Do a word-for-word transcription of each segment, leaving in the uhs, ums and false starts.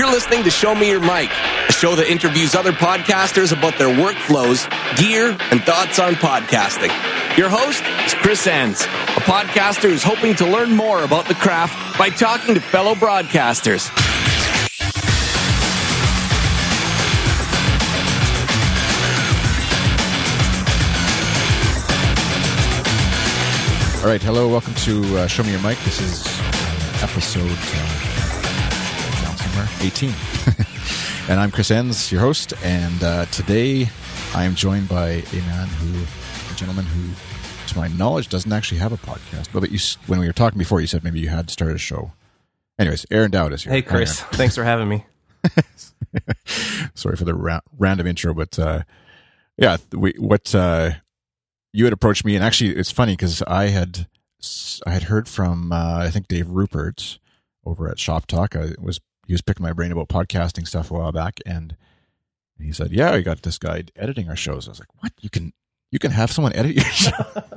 You're listening to Show Me Your Mic, a show that interviews other podcasters about their workflows, gear, and thoughts on podcasting. Your host is Chris Enns, a podcaster who's hoping to learn more about the craft by talking to fellow broadcasters. All right, hello, welcome to uh, Show Me Your Mic. This is episode uh, somewhere, eighteen. And I'm Chris Enns, your host, and uh, today I am joined by a man who, a gentleman who, to my knowledge, doesn't actually have a podcast. Well, but you, when we were talking before, you said maybe you had started a show. Anyways, Aaron Dowd is here. Hey, Chris. Aaron. Thanks for having me. Sorry for the ra- random intro, but uh, yeah, we, what... Uh, you had approached me, and actually, it's funny because I had I had heard from uh, I think Dave Rupert over at Shop Talk. I was he was picking my brain about podcasting stuff a while back, and he said, "Yeah, I got this guy editing our shows." I was like, "What? You can you can have someone edit your show?"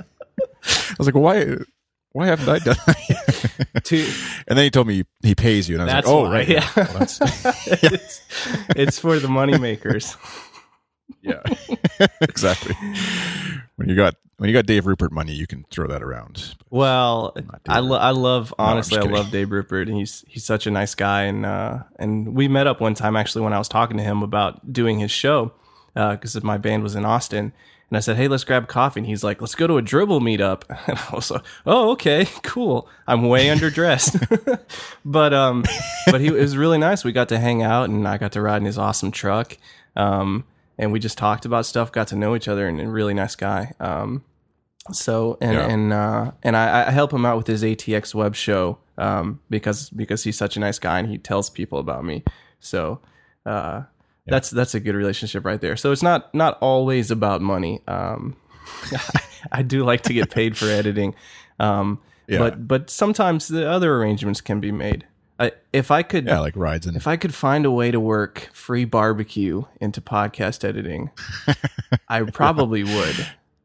I was like, "Why why haven't I done that?" To, and then he told me he pays you, and I was that's like, "Oh, why, right, yeah, well, that's, yeah. it's, it's for the money makers." Yeah, exactly. When you got when you got Dave Rupert money, you can throw that around. Well, I, lo- I love honestly, no, I love Dave Rupert, and he's he's such a nice guy, and uh, and we met up one time actually when I was talking to him about doing his show because uh, my band was in Austin, and I said, "Hey, let's grab coffee," and he's like, "Let's go to a dribble meetup," and I was like, "Oh, okay, cool." I'm way underdressed, but um, but he it was really nice. We got to hang out, and I got to ride in his awesome truck. Um, And we just talked about stuff, got to know each other, and a really nice guy. Um, so and yeah. and uh, and I, I help him out with his A T X web show um, because because he's such a nice guy and he tells people about me. So uh, yeah. that's that's a good relationship right there. So it's not not always about money. Um, I do like to get paid for editing, um, yeah. but but sometimes the other arrangements can be made. I, if I could, yeah, like rides and if I could find a way to work free barbecue into podcast editing, I probably would.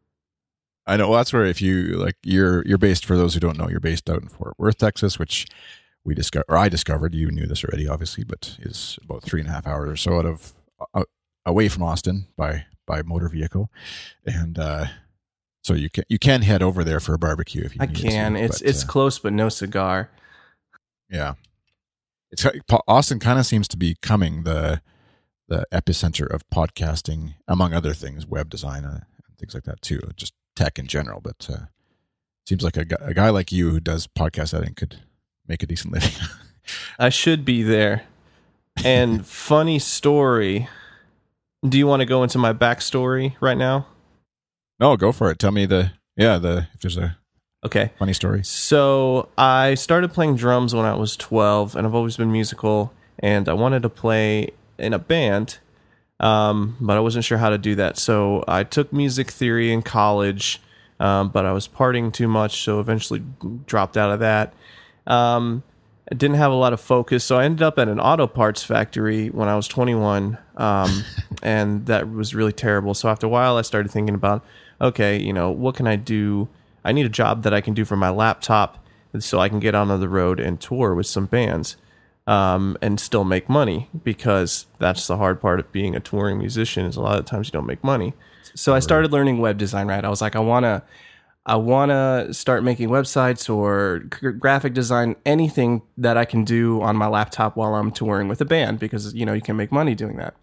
I know. Well, that's where if you like, you're you're based. For those who don't know, you're based out in Fort Worth, Texas, which we discovered, or I discovered. You knew this already, obviously, but is about three and a half hours or so out of uh, away from Austin by by motor vehicle, and uh, so you can you can head over there for a barbecue if you. I need can. To, it's but, it's uh, close, but no cigar. Yeah. It's Austin kind of seems to be becoming the the epicenter of podcasting, among other things, web design uh, and things like that too, just tech in general. But uh, seems like a, a guy like you who does podcast editing could make a decent living. I should be there. And funny story. Do you want to go into my backstory right now? No, go for it. Tell me the yeah the if there's a. Okay. Funny story. So I started playing drums when I was twelve, and I've always been musical, and I wanted to play in a band, um, but I wasn't sure how to do that. So I took music theory in college, um, but I was partying too much, so eventually dropped out of that. Um, I didn't have a lot of focus, so I ended up at an auto parts factory when I was twenty-one, um, and that was really terrible. So after a while, I started thinking about, okay, you know, what can I do? I need a job that I can do from my laptop so I can get on the road and tour with some bands um, and still make money, because that's the hard part of being a touring musician is a lot of times you don't make money. So I started learning web design, right? I was like, I want to I want to start making websites or graphic design, anything that I can do on my laptop while I'm touring with a band, because, you know, you can make money doing that.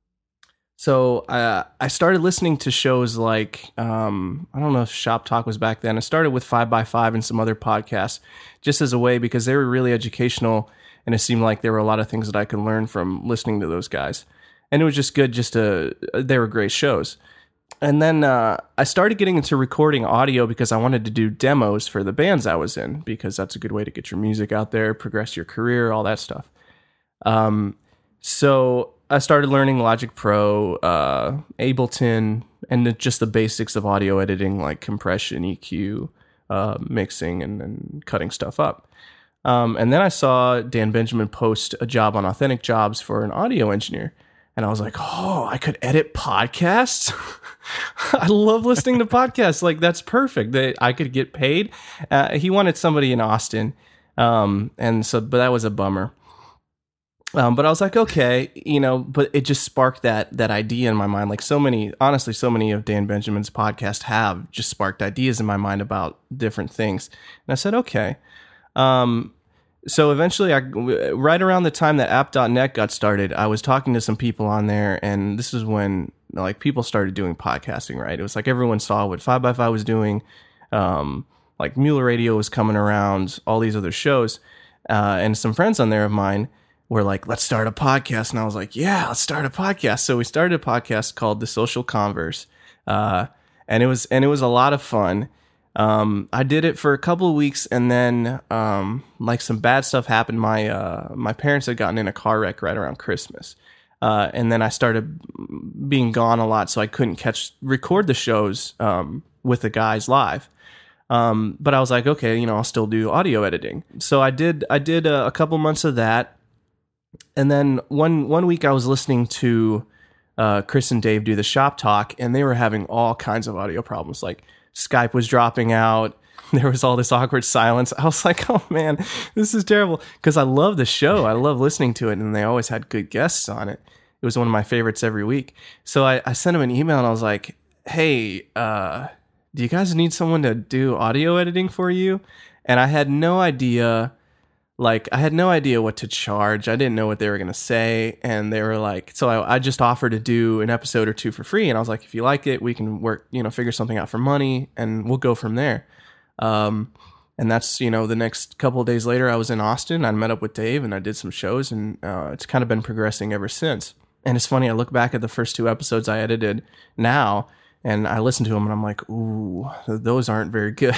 So uh, I started listening to shows like, um, I don't know if Shop Talk was back then. I started with five by five and some other podcasts just as a way, because they were really educational, and it seemed like there were a lot of things that I could learn from listening to those guys. And it was just good just to, they were great shows. And then uh, I started getting into recording audio because I wanted to do demos for the bands I was in, because that's a good way to get your music out there, progress your career, all that stuff. Um, so... I started learning Logic Pro, uh, Ableton, and the, just the basics of audio editing, like compression, E Q, uh, mixing, and, and cutting stuff up. Um, and then I saw Dan Benjamin post a job on Authentic Jobs for an audio engineer. And I was like, oh, I could edit podcasts? I love listening to podcasts. Like, that's perfect. That I could get paid. Uh, he wanted somebody in Austin. Um, and so, but that was a bummer. Um, but I was like, okay, you know, but it just sparked that that idea in my mind. Like so many, honestly, so many of Dan Benjamin's podcasts have just sparked ideas in my mind about different things. And I said, okay. Um, so eventually, I right around the time that app dot net got started, I was talking to some people on there, and this is when like people started doing podcasting, right? It was like everyone saw what five by five was doing. Um, like Mueller Radio was coming around, all these other shows. Uh, and some friends on there of mine were like, let's start a podcast. And I was like, yeah, let's start a podcast. So we started a podcast called The Social Converse. Uh, and it was, and it was a lot of fun. Um, I did it for a couple of weeks, and then, um, like some bad stuff happened. My, uh, my parents had gotten in a car wreck right around Christmas. Uh, and then I started being gone a lot, so I couldn't catch, record the shows, um, with the guys live. Um, but I was like, okay, you know, I'll still do audio editing. So I did, I did a, a couple months of that. And then one one week I was listening to uh, Chris and Dave do the shop talk, and they were having all kinds of audio problems. Like Skype was dropping out. There was all this awkward silence. I was like, oh man, this is terrible. Because I love the show. I love listening to it, and they always had good guests on it. It was one of my favorites every week. So I, I sent them an email, and I was like, hey, uh, do you guys need someone to do audio editing for you? And I had no idea... Like, I had no idea what to charge. I didn't know what they were going to say. And they were like, so I, I just offered to do an episode or two for free. And I was like, if you like it, we can work, you know, figure something out for money, and we'll go from there. Um, and that's, you know, the next couple of days later, I was in Austin. I met up with Dave, and I did some shows, and uh, it's kind of been progressing ever since. And it's funny, I look back at the first two episodes I edited now, and I listen to them, and I'm like, ooh, those aren't very good.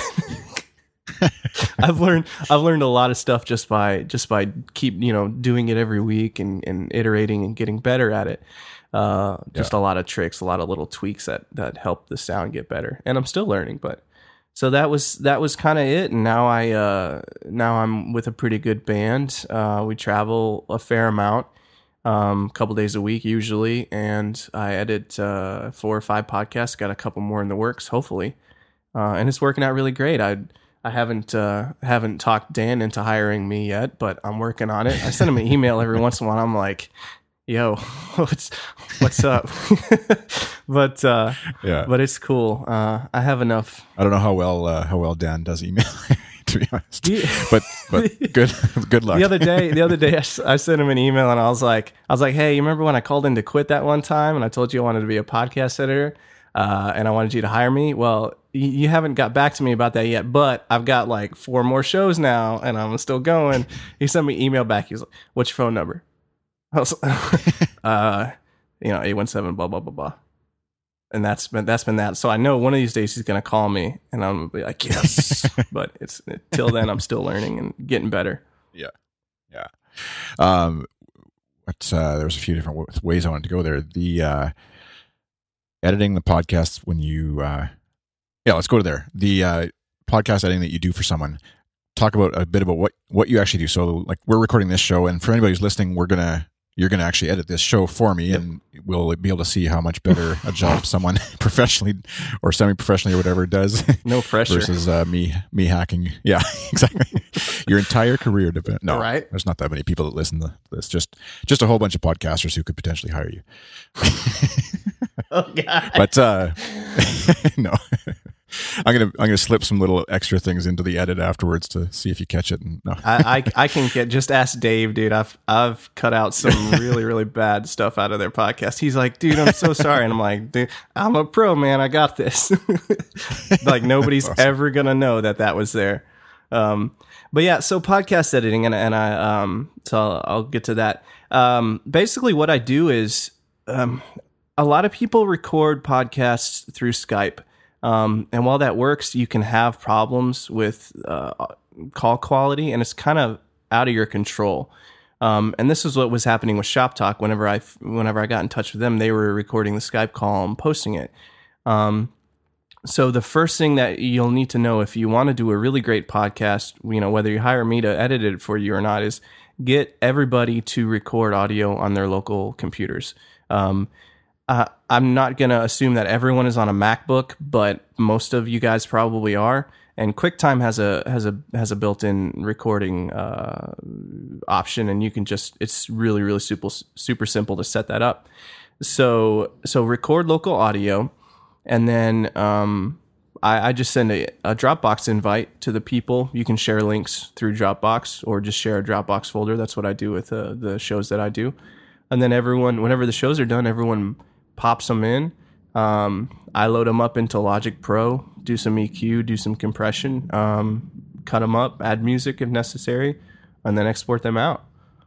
I've learned I've learned a lot of stuff just by just by keep you know doing it every week and, and iterating and getting better at it. Uh, just yeah. a lot of tricks, a lot of little tweaks that that help the sound get better. And I'm still learning, but so that was that was kind of it. And now I uh, now I'm with a pretty good band. Uh, we travel a fair amount, um, a couple days a week usually, and I edit uh, four or five podcasts. Got a couple more in the works, hopefully, uh, and it's working out really great. I. I haven't uh, haven't talked Dan into hiring me yet, but I'm working on it. I send him an email every once in a while. I'm like, "Yo, what's what's up?" but uh, yeah, but it's cool. Uh, I have enough. I don't know how well uh, how well Dan does email, to be honest. But but good good luck. The other day, the other day, I, I sent him an email, and I was like, I was like, "Hey, you remember when I called in to quit that one time, and I told you I wanted to be a podcast editor, uh, and I wanted you to hire me? Well, you haven't got back to me about that yet, but I've got like four more shows now, and I'm still going." He sent me an email back. He was like, "What's your phone number?" I was, uh, you know, eight one seven, blah, blah, blah, blah. And that's been, that's been that. So I know one of these days he's going to call me, and I'm going to be like, yes. But it's till then, I'm still learning and getting better. Yeah. Yeah. Um, but, uh, there's a few different ways I wanted to go there. The, uh, editing the podcasts when you, uh, Yeah, let's go to there. The uh, podcast editing that you do for someone. Talk about a bit about what, what you actually do. So, like, we're recording this show, and for anybody who's listening, we're gonna you're gonna actually edit this show for me, yep. and we'll be able to see how much better a job someone professionally or semi-professionally or whatever does. No pressure versus uh, me me hacking. Yeah, exactly. Your entire career depends. No, right? There's not that many people that listen to this. Just just a whole bunch of podcasters who could potentially hire you. Oh God! But uh, no. I'm gonna I'm gonna slip some little extra things into the edit afterwards to see if you catch it. And no, I, I I can get just ask Dave, dude. I've I've cut out some really really bad stuff out of their podcast. He's like, dude, I'm so sorry, and I'm like, dude, I'm a pro, man. I got this. Like nobody's awesome. Ever gonna know that that was there. Um, but yeah, so podcast editing, and and I um, so I'll, I'll get to that. Um, basically, what I do is um, a lot of people record podcasts through Skype. Um, and while that works, you can have problems with uh, call quality, and it's kind of out of your control. Um, and this is what was happening with Shop Talk. Whenever I whenever I got in touch with them, they were recording the Skype call and posting it. Um, so the first thing that you'll need to know if you want to do a really great podcast, you know, whether you hire me to edit it for you or not, is get everybody to record audio on their local computers. Um, Uh, I'm not going to assume that everyone is on a MacBook, but most of you guys probably are. And QuickTime has a has a has a built-in recording uh, option, and you can just it's really really super super simple to set that up. So so record local audio, and then um, I, I just send a, a Dropbox invite to the people. You can share links through Dropbox or just share a Dropbox folder. That's what I do with uh, the shows that I do. And then everyone, whenever the shows are done, everyone pops them in. Um, I load them up into Logic Pro, do some E Q, do some compression, um, cut them up, add music if necessary, and then export them out.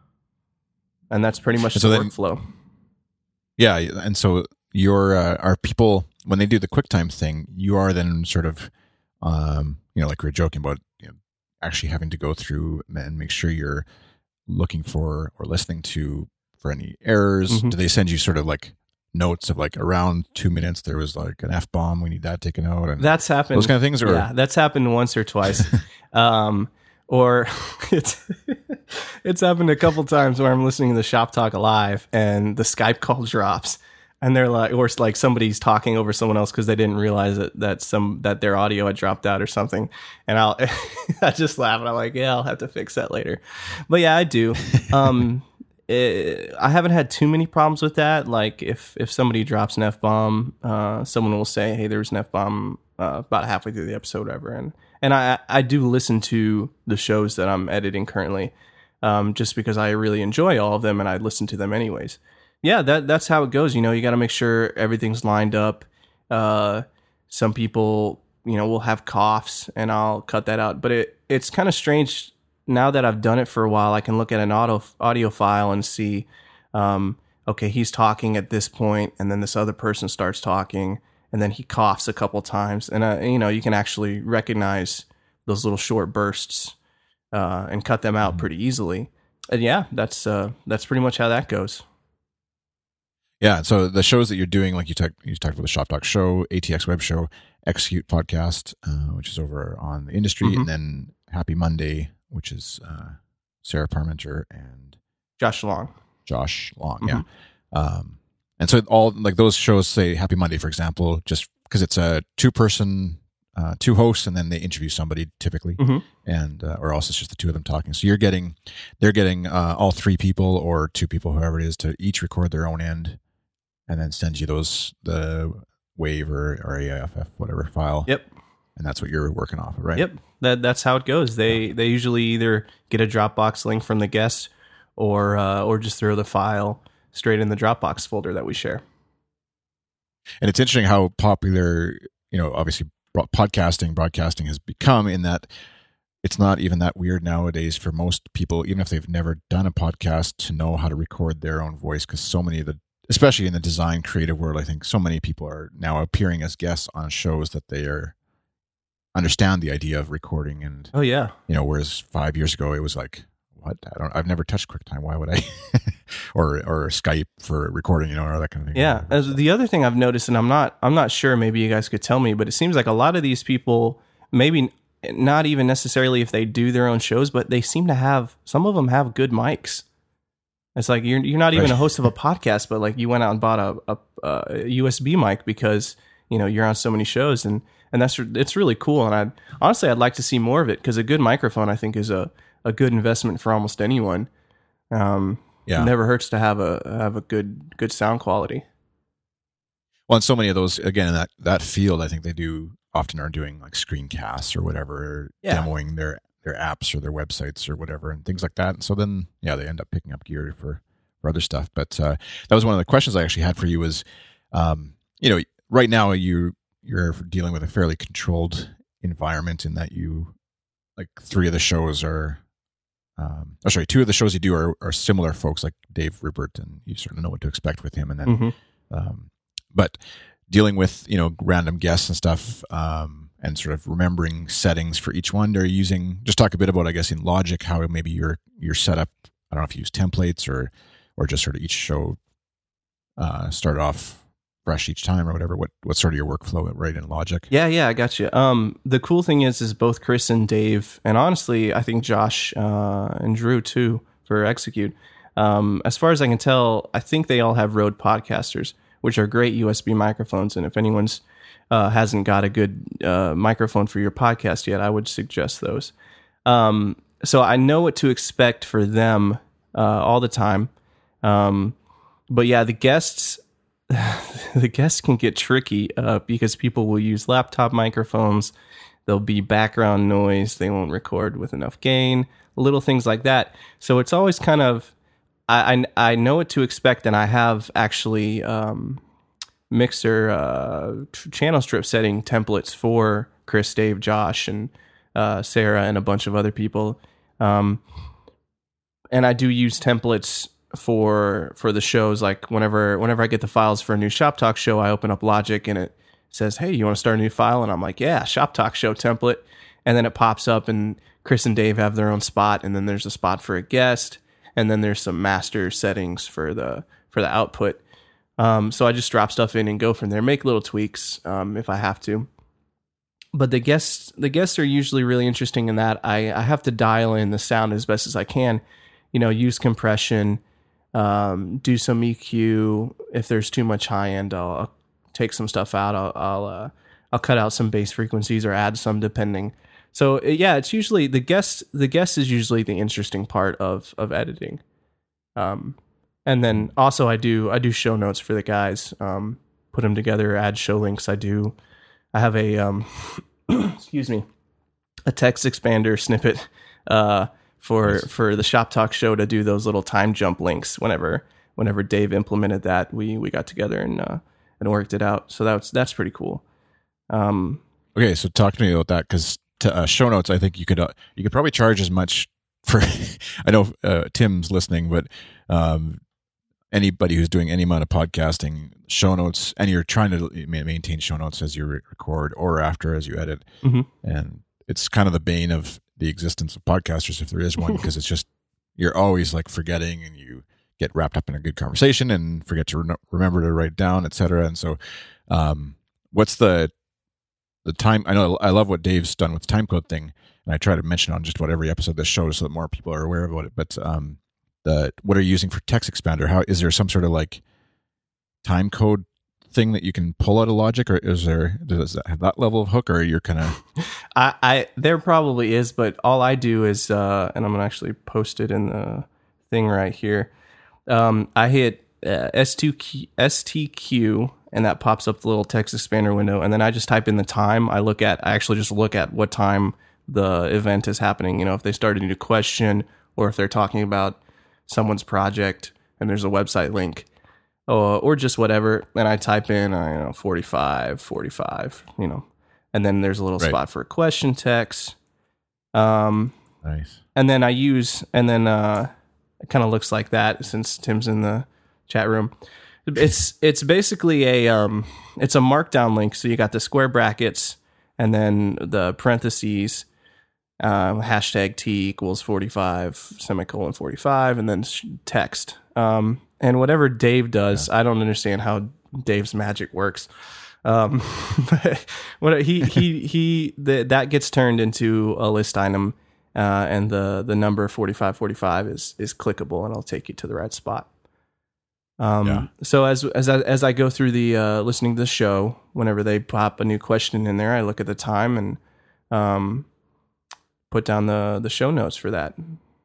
And that's pretty much so the then, workflow. Yeah, and so your uh, are people when they do the QuickTime thing, you are then sort of, um, you know, like we were joking about, you know, actually having to go through and make sure you're looking for or listening to for any errors. Mm-hmm. Do they send you sort of like notes of like around two minutes there was like an F-bomb, we need that taken out, and that's happened, those kind of things? Or yeah, that's happened once or twice. um or it's it's happened a couple times where I'm listening to the Shop Talk live and the Skype call drops and they're like, or it's like somebody's talking over someone else because they didn't realize that that some that their audio had dropped out or something, and I'll I just laugh and I'm like, yeah, I'll have to fix that later. But yeah, I do. um It, I haven't had too many problems with that. Like if, if somebody drops an F-bomb, uh, someone will say, hey, there's an F-bomb uh, about halfway through the episode or whatever. And, and I, I do listen to the shows that I'm editing currently um, just because I really enjoy all of them and I listen to them anyways. Yeah, that that's how it goes. You know, you got to make sure everything's lined up. Uh, some people, you know, will have coughs and I'll cut that out. But it it's kind of strange. Now that I've done it for a while, I can look at an audio audio file and see, um, okay, he's talking at this point, and then this other person starts talking, and then he coughs a couple times, and uh, you know, you can actually recognize those little short bursts uh, and cut them out pretty easily. And yeah, that's uh, that's pretty much how that goes. Yeah, so the shows that you're doing, like you talked, you talked about the Shop Talk show, A T X Web Show, Execute podcast, uh, which is over on the industry, mm-hmm. and then Happy Monday, which is uh, Sarah Parmenter and Josh Long. Josh Long, mm-hmm. yeah. Um, and so all like those shows, say Happy Monday, for example, just because it's a two-person, uh, two hosts, and then they interview somebody typically, mm-hmm. and uh, or else it's just the two of them talking. So you're getting, they're getting uh, all three people or two people, whoever it is, to each record their own end, and then send you those the WAV or, or A I F F whatever file. Yep. And that's what you're working off of, right? Yep. That that's how it goes. They they usually either get a Dropbox link from the guest, or uh, or just throw the file straight in the Dropbox folder that we share. And it's interesting how popular, you know, obviously podcasting, broadcasting has become, in that it's not even that weird nowadays for most people, even if they've never done a podcast, to know how to record their own voice, because so many of the, especially in the design creative world, I think so many people are now appearing as guests on shows that they are understand the idea of recording. And oh yeah, you know, whereas five years ago it was like, what? I don't. I've never touched QuickTime. Why would I? or or Skype for recording, you know, or that kind of thing. Yeah. As the other thing I've noticed, and I'm not I'm not sure. Maybe you guys could tell me, but it seems like a lot of these people, maybe not even necessarily if they do their own shows, but they seem to have, some of them have good mics. It's like you're you're not even right. a host of a podcast, but like you went out and bought a, a, a U S B mic because you know you're on so many shows, and and that's it's really cool. And I honestly I'd like to see more of it, because a good microphone I think is a, a good investment for almost anyone. Um, yeah, it never hurts to have a have a good good sound quality. Well, and so many of those, again, in that that field, I think they do often are doing like screencasts or whatever, or yeah. demoing their. their apps or their websites or whatever and things like that. And so then, yeah, they end up picking up gear for, for other stuff. But uh, that was one of the questions I actually had for you was, um, you know, right now you, you're dealing with a fairly controlled environment in that you, like three of the shows are, um, oh, sorry, two of the shows you do are, are similar folks like Dave Rupert, and you sort of know what to expect with him. And then, mm-hmm. um, but dealing with, you know, random guests and stuff, um, and sort of remembering settings for each one. They're using, just talk a bit about, I guess, in Logic, how maybe your your setup, I don't know if you use templates or or just sort of each show uh, start off fresh each time or whatever. What what's sort of your workflow right in Logic? Yeah, yeah, I got you. Um, the cool thing is, is both Chris and Dave, and honestly, I think Josh uh, and Drew too for Execute. Um, as far as I can tell, I think they all have Rode Podcasters, which are great U S B microphones. And if anyone's uh, hasn't got a good uh, microphone for your podcast yet, I would suggest those. Um, so I know what to expect for them uh, all the time. Um, but yeah, the guests, the guests can get tricky uh, because people will use laptop microphones. There'll be background noise. They won't record with enough gain, little things like that. So it's always kind of, I, I, I know what to expect, and I have actually um, mixer uh, channel strip setting templates for Chris, Dave, Josh, and uh, Sarah, and a bunch of other people. Um, and I do use templates for for the shows. Like whenever whenever I get the files for a new Shop Talk show, I open up Logic and it says, hey, you want to start a new file? And I'm like, yeah, Shop Talk show template. And then it pops up and Chris and Dave have their own spot. And then there's a spot for a guest. And then there's some master settings for the for the output. Um, so I just drop stuff in and go from there, make little tweaks um, if I have to. But the guests the guests are usually really interesting in that I, I have to dial in the sound as best as I can. You know, use compression, um, do some E Q. If there's too much high end, I'll, I'll take some stuff out. I'll I'll, uh, I'll cut out some bass frequencies or add some depending. So yeah, it's usually the guest. The guest is usually the interesting part of of editing. Um, and then also I do I do show notes for the guys. Um, put them together, add show links. I do. I have a um, excuse me, a text expander snippet uh, for nice. for the Shop Talk show to do those little time jump links. Whenever whenever Dave implemented that, we we got together and uh, and worked it out. So that's that's pretty cool. Um, okay, so talk to me about that, because uh, show notes, I think you could uh, you could probably charge as much for. I know uh, Tim's listening, but um, anybody who's doing any amount of podcasting, show notes, and you're trying to maintain show notes as you record or after as you edit, mm-hmm. and it's kind of the bane of the existence of podcasters, if there is one, because it's just you're always like forgetting, and you get wrapped up in a good conversation and forget to re- remember to write down, et cetera. And so, um, what's the the time? I know I love what Dave's done with the time code thing, and I try to mention on just about every episode of this show so that more people are aware about it. But um, the what are you using for text expander? How is there some sort of like time code thing that you can pull out of Logic, or is there does that have that level of hook, or you're kind of I, I there probably is, but all I do is uh, and I'm gonna actually post it in the thing right here. Um, I hit uh, S two Q, S T Q, and that pops up the little text expander window. And then I just type in the time. I look at, I actually just look at what time the event is happening. You know, if they started a new question, or if they're talking about someone's project and there's a website link, or, or just whatever. And I type in, I don't know, forty-five, forty-five, you know, and then there's a little right. spot for question text. Um, nice. And then I use, and then, uh, it kind of looks like that since Tim's in the chat room. It's it's basically a um it's a markdown link. So you got the square brackets and then the parentheses, uh, hashtag T equals forty-five, semicolon forty-five, and then text. Um, and whatever Dave does, yeah. I don't understand how Dave's magic works. Um, but what he he he the, that gets turned into a list item. Uh, and the, the number forty-five forty-five is, is clickable, and it'll take you to the right spot. Um, yeah. So as as I, as I go through the uh, listening to the show, whenever they pop a new question in there, I look at the time and um, put down the, the show notes for that.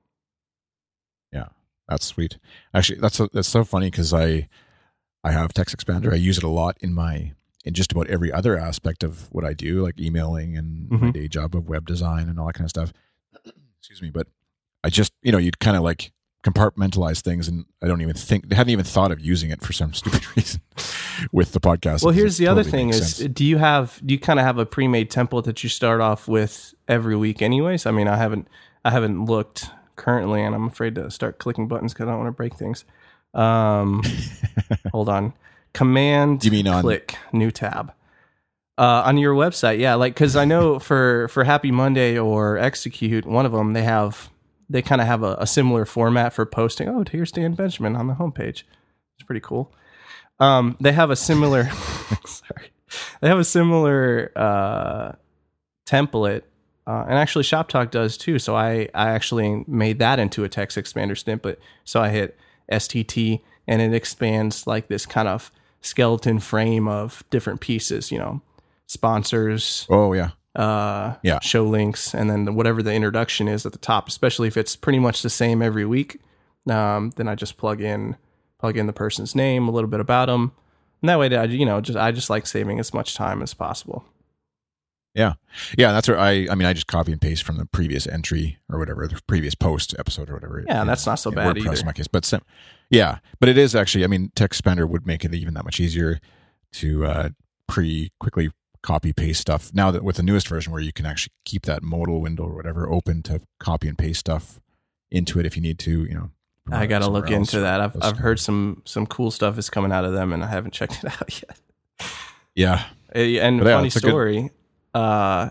Yeah, that's sweet. Actually, that's a, that's so funny because I I have Text Expander. I use it a lot in my in just about every other aspect of what I do, like emailing and mm-hmm. my day job of web design and all that kind of stuff. Excuse me, but I just, you know, you'd kind of like compartmentalize things, and I don't even think, I hadn't even thought of using it for some stupid reason with the podcast. Well, here's the totally other thing is, sense. do you have, do you kind of have a pre-made template that you start off with every week anyways? I mean, I haven't, I haven't looked currently, and I'm afraid to start clicking buttons because I don't want to break things. Um, hold on. Command, you mean on, click, new tab. Uh, on your website, yeah, like because I know for, for Happy Monday or Execute, one of them they have they kind of have a, a similar format for posting. Oh, here's Dan Benjamin on the homepage. It's pretty cool. Um, they have a similar sorry, they have a similar uh, template, uh, and actually Shop Talk does too. So I I actually made that into a text expander snippet. So I hit S T T, and it expands like this kind of skeleton frame of different pieces, you know, sponsors, Oh yeah. uh, Yeah. show links, and then the, whatever the introduction is at the top, especially if it's pretty much the same every week. Um, then I just plug in, plug in the person's name, a little bit about them. And that way, I, you know, just, I just like saving as much time as possible. Yeah. Yeah. That's where I, I mean, I just copy and paste from the previous entry or whatever, the previous post episode or whatever. Yeah. And that's not so in bad WordPress either. in my case, but sim- yeah, but it is actually, I mean, TextExpander would make it even that much easier to uh, pre quickly copy paste stuff. Now that with the newest version where you can actually keep that modal window or whatever open to copy and paste stuff into it if you need to, you know. I got to look into that. I've, Those I've kind heard of- some, some cool stuff is coming out of them, and I haven't checked it out yet. Yeah. Uh, And But yeah, funny it's a good- story, uh,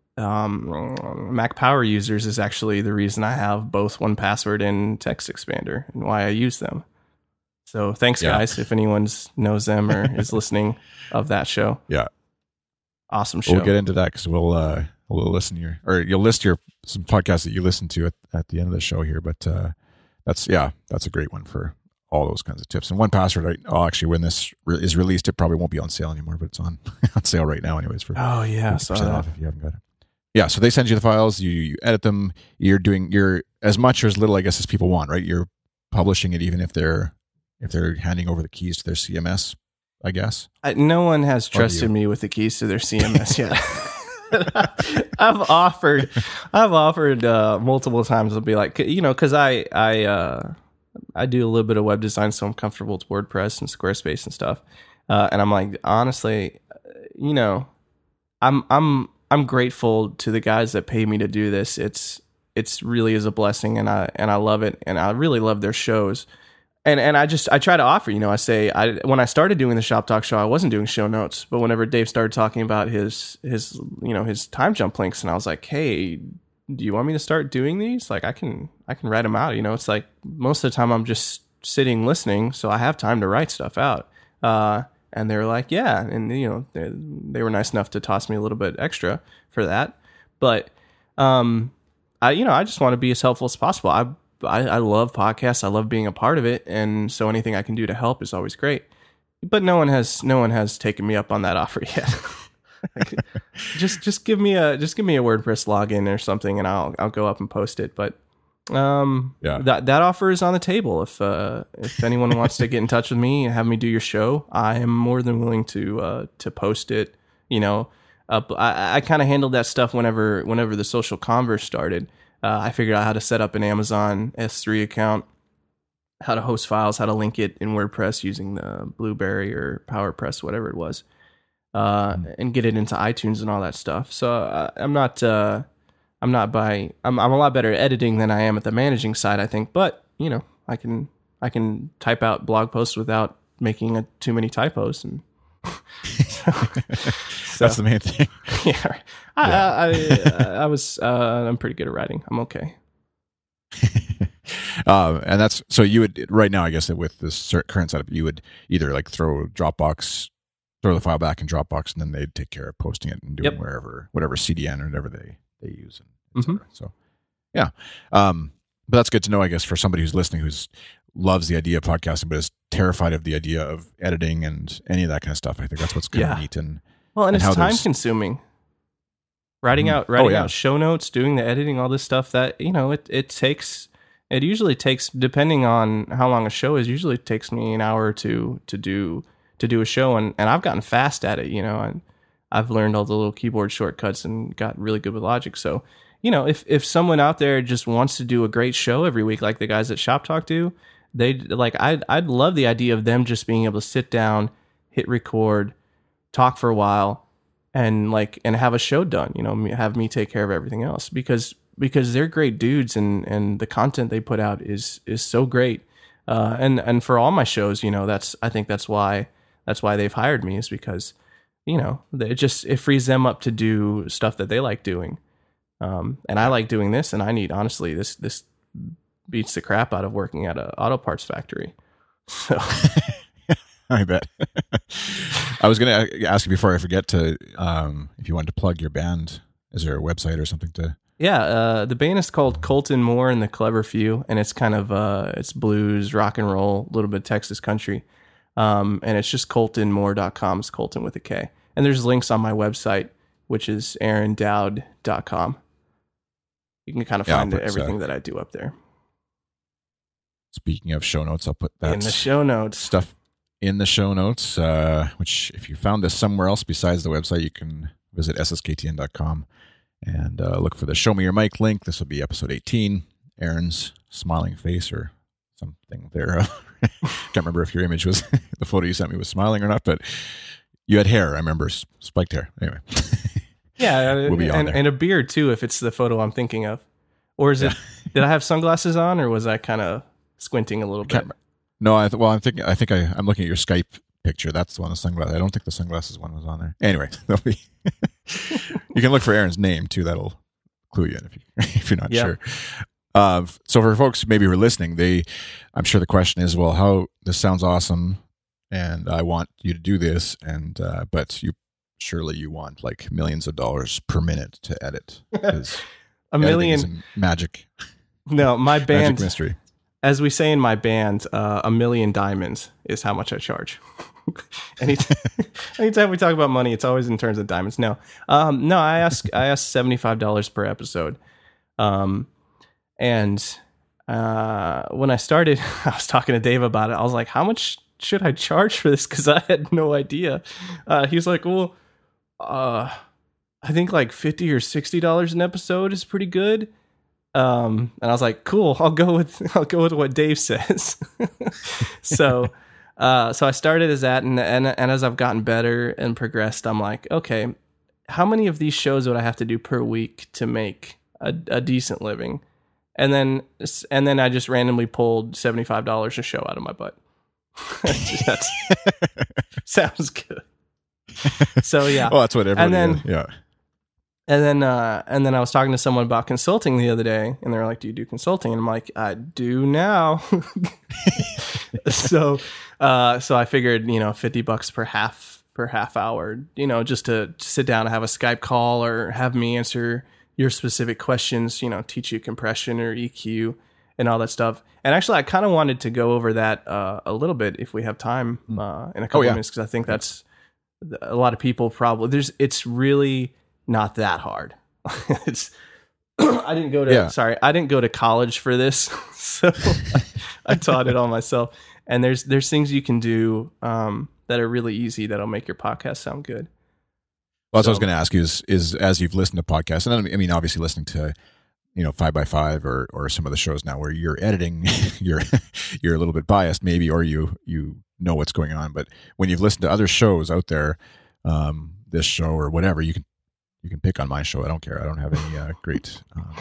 um, Mac Power users is actually the reason I have both one password and TextExpander and why I use them. So thanks, Yeah. guys, if anyone knows them or is listening of that show. Yeah. Awesome show. We'll get into that because we'll, uh, we'll listen to your, or you'll list your, some podcasts that you listen to at, at the end of the show here. But uh, that's, yeah, that's a great one for all those kinds of tips. And one password, I, I'll actually, when this re- is released, it probably won't be on sale anymore, but it's on, on sale right now anyways for Oh, yeah. fifty So percent off if you haven't got it. Yeah, so they send you the files, you, you edit them, you're doing you're as much or as little, I guess, as people want, right? You're publishing it even if they're if they're handing over the keys to their C M S, I guess. I, no one has Or do trusted you? me with the keys to their C M S yet. I've offered, I've offered uh, multiple times. I'll be like, you know, because I, I, uh, I do a little bit of web design, so I'm comfortable with WordPress and Squarespace and stuff. Uh, and I'm like, honestly, you know, I'm, I'm, I'm grateful to the guys that pay me to do this. It's, it's really is a blessing, and I, and I love it, and I really love their shows. And and I just I try to offer, you know, I say I when I started doing the Shop Talk show, I wasn't doing show notes, but whenever Dave started talking about his his you know his time jump links, and I was like, hey, do you want me to start doing these? Like I can I can write them out. You know, it's like most of the time I'm just sitting listening, so I have time to write stuff out. Uh, and they're like, yeah, and you know they, they were nice enough to toss me a little bit extra for that, but um, I you know I just want to be as helpful as possible. I. I, I love podcasts. I love being a part of it, and so anything I can do to help is always great. But no one has no one has taken me up on that offer yet. just just give me a just give me a WordPress login or something, and I'll I'll go up and post it. But um, Yeah. that that offer is on the table. If uh, if anyone wants to get in touch with me and have me do your show, I am more than willing to uh, to post it. You know, up. I, I kind of handled that stuff whenever whenever the Social Converse started. Uh, I figured out how to set up an Amazon S three account, how to host files, how to link it in WordPress using the Blueberry or PowerPress, whatever it was, uh, and get it into iTunes and all that stuff. So uh, I'm not, uh, I'm not by, I'm, I'm a lot better at editing than I am at the managing side, I think. But you know, I can, I can type out blog posts without making a, too many typos, and so, That's the main thing. yeah. I, I, I, I was, uh, I'm pretty good at writing. I'm okay. um, and that's so you would right now, I guess, that with this cer- current setup, you would either like throw Dropbox, throw the file back in Dropbox, and then they'd take care of posting it and doing Yep. wherever, whatever C D N or whatever they they use. And et Mhm. cetera. So, yeah, um, but that's good to know, I guess, for somebody who's listening who's loves the idea of podcasting, but is terrified of the idea of editing and any of that kind of stuff. I think that's what's kind Yeah. of neat. And Well, and, And how it's time there's- consuming. Writing Mhm. out, Oh, writing yeah. out show notes, doing the editing, all this stuff that, you know, it, it takes, it usually takes, depending on how long a show is, usually takes me an hour or two to do, to do a show. And, and I've gotten fast at it, you know, and I've learned all the little keyboard shortcuts and got really good with Logic. So, you know, if, if someone out there just wants to do a great show every week, like the guys at Shop Talk do, they like, I'd, I'd love the idea of them just being able to sit down, hit record, talk for a while, and like and have a show done, you know, me- have me take care of everything else, because because they're great dudes, and and the content they put out is is so great. Uh, and and for all my shows, you know, that's I think that's why that's why they've hired me, is because, you know, it just it frees them up to do stuff that they like doing. Um, and I like doing this, and I need honestly this this beats the crap out of working at a auto parts factory. So. I bet. I was going to ask you before I forget to, um, if you wanted to plug your band. Is there a website or something to? Yeah, uh, the band is called Colton Moore and the Clever Few, and it's kind of uh, it's blues, rock and roll, a little bit Texas country. Um, and it's just colton moore dot com. It's Colton with a K. And there's links on my website, which is aaron dowd dot com. You can kind of Yeah, find put, everything uh, that I do up there. Speaking of show notes, I'll put that In the show notes. stuff in the show notes, uh, which if you found this somewhere else besides the website, you can visit s s k t n dot com and uh, look for the Show Me Your Mic link. This will be episode eighteen. Aaron's smiling face or something there. Can't remember if your image was, the photo you sent me was smiling or not, but you had hair, I remember, spiked hair. Anyway. Yeah, We'll be on and, there. and a beard too, if it's the photo I'm thinking of. Or is it, Yeah. did I have sunglasses on, or was I kind of squinting a little bit? Can't- No, I th- well, I'm thinking. I think I, I'm looking at your Skype picture. That's the one. The sunglasses. I don't think the sunglasses one was on there. Anyway, there'll be. You can look for Aaron's name too. That'll clue you in if you if you're not Yeah. sure. Uh, so for folks maybe who are listening, they, I'm sure the question is, well, how this sounds awesome, and I want you to do this, and uh, but you surely you want like millions of dollars per minute to edit. 'Cause A editing million. is a magic No, my magic band, mystery. as we say in my band, uh, a million diamonds is how much I charge. anytime, anytime we talk about money, it's always in terms of diamonds. No, um, no, I ask, I ask seventy-five dollars per episode. Um, and, uh, when I started, I was talking to Dave about it. I was like, how much should I charge for this? Cause I had no idea. Uh, he was like, well, uh, I think like fifty or sixty dollars an episode is pretty good. Um, and I was like, cool, I'll go with, I'll go with what Dave says. so, uh, so I started as that, and, and, and as I've gotten better and progressed, I'm like, okay, how many of these shows would I have to do per week to make a, a decent living? And then, and then I just randomly pulled seventy-five dollars a show out of my butt. That sounds good. So yeah. Well, that's what everybody. And then- is. Yeah. And then, uh, and then I was talking to someone about consulting the other day, and they're like, "Do you do consulting?" And I'm like, "I do now." so, uh, so I figured, you know, fifty bucks per half per half hour, you know, just to sit down and have a Skype call or have me answer your specific questions, you know, teach you compression or E Q and all that stuff. And actually, I kind of wanted to go over that uh, a little bit if we have time uh, in a couple Oh, yeah. of minutes, because I think that's a lot of people probably there's it's really not that hard. It's I didn't go to Yeah. sorry, I didn't go to college for this. So I, I taught it all myself. And there's there's things you can do um, that are really easy that'll make your podcast sound good. Well, that's what I was So- going to ask you is, is as you've listened to podcasts, and I mean, obviously listening to, you know, five by five or, or some of the shows now where you're editing, you're, you're a little bit biased maybe, or you, you know what's going on. But when you've listened to other shows out there, um, this show or whatever, you can, you can pick on my show. I don't care. I don't have any uh, great um,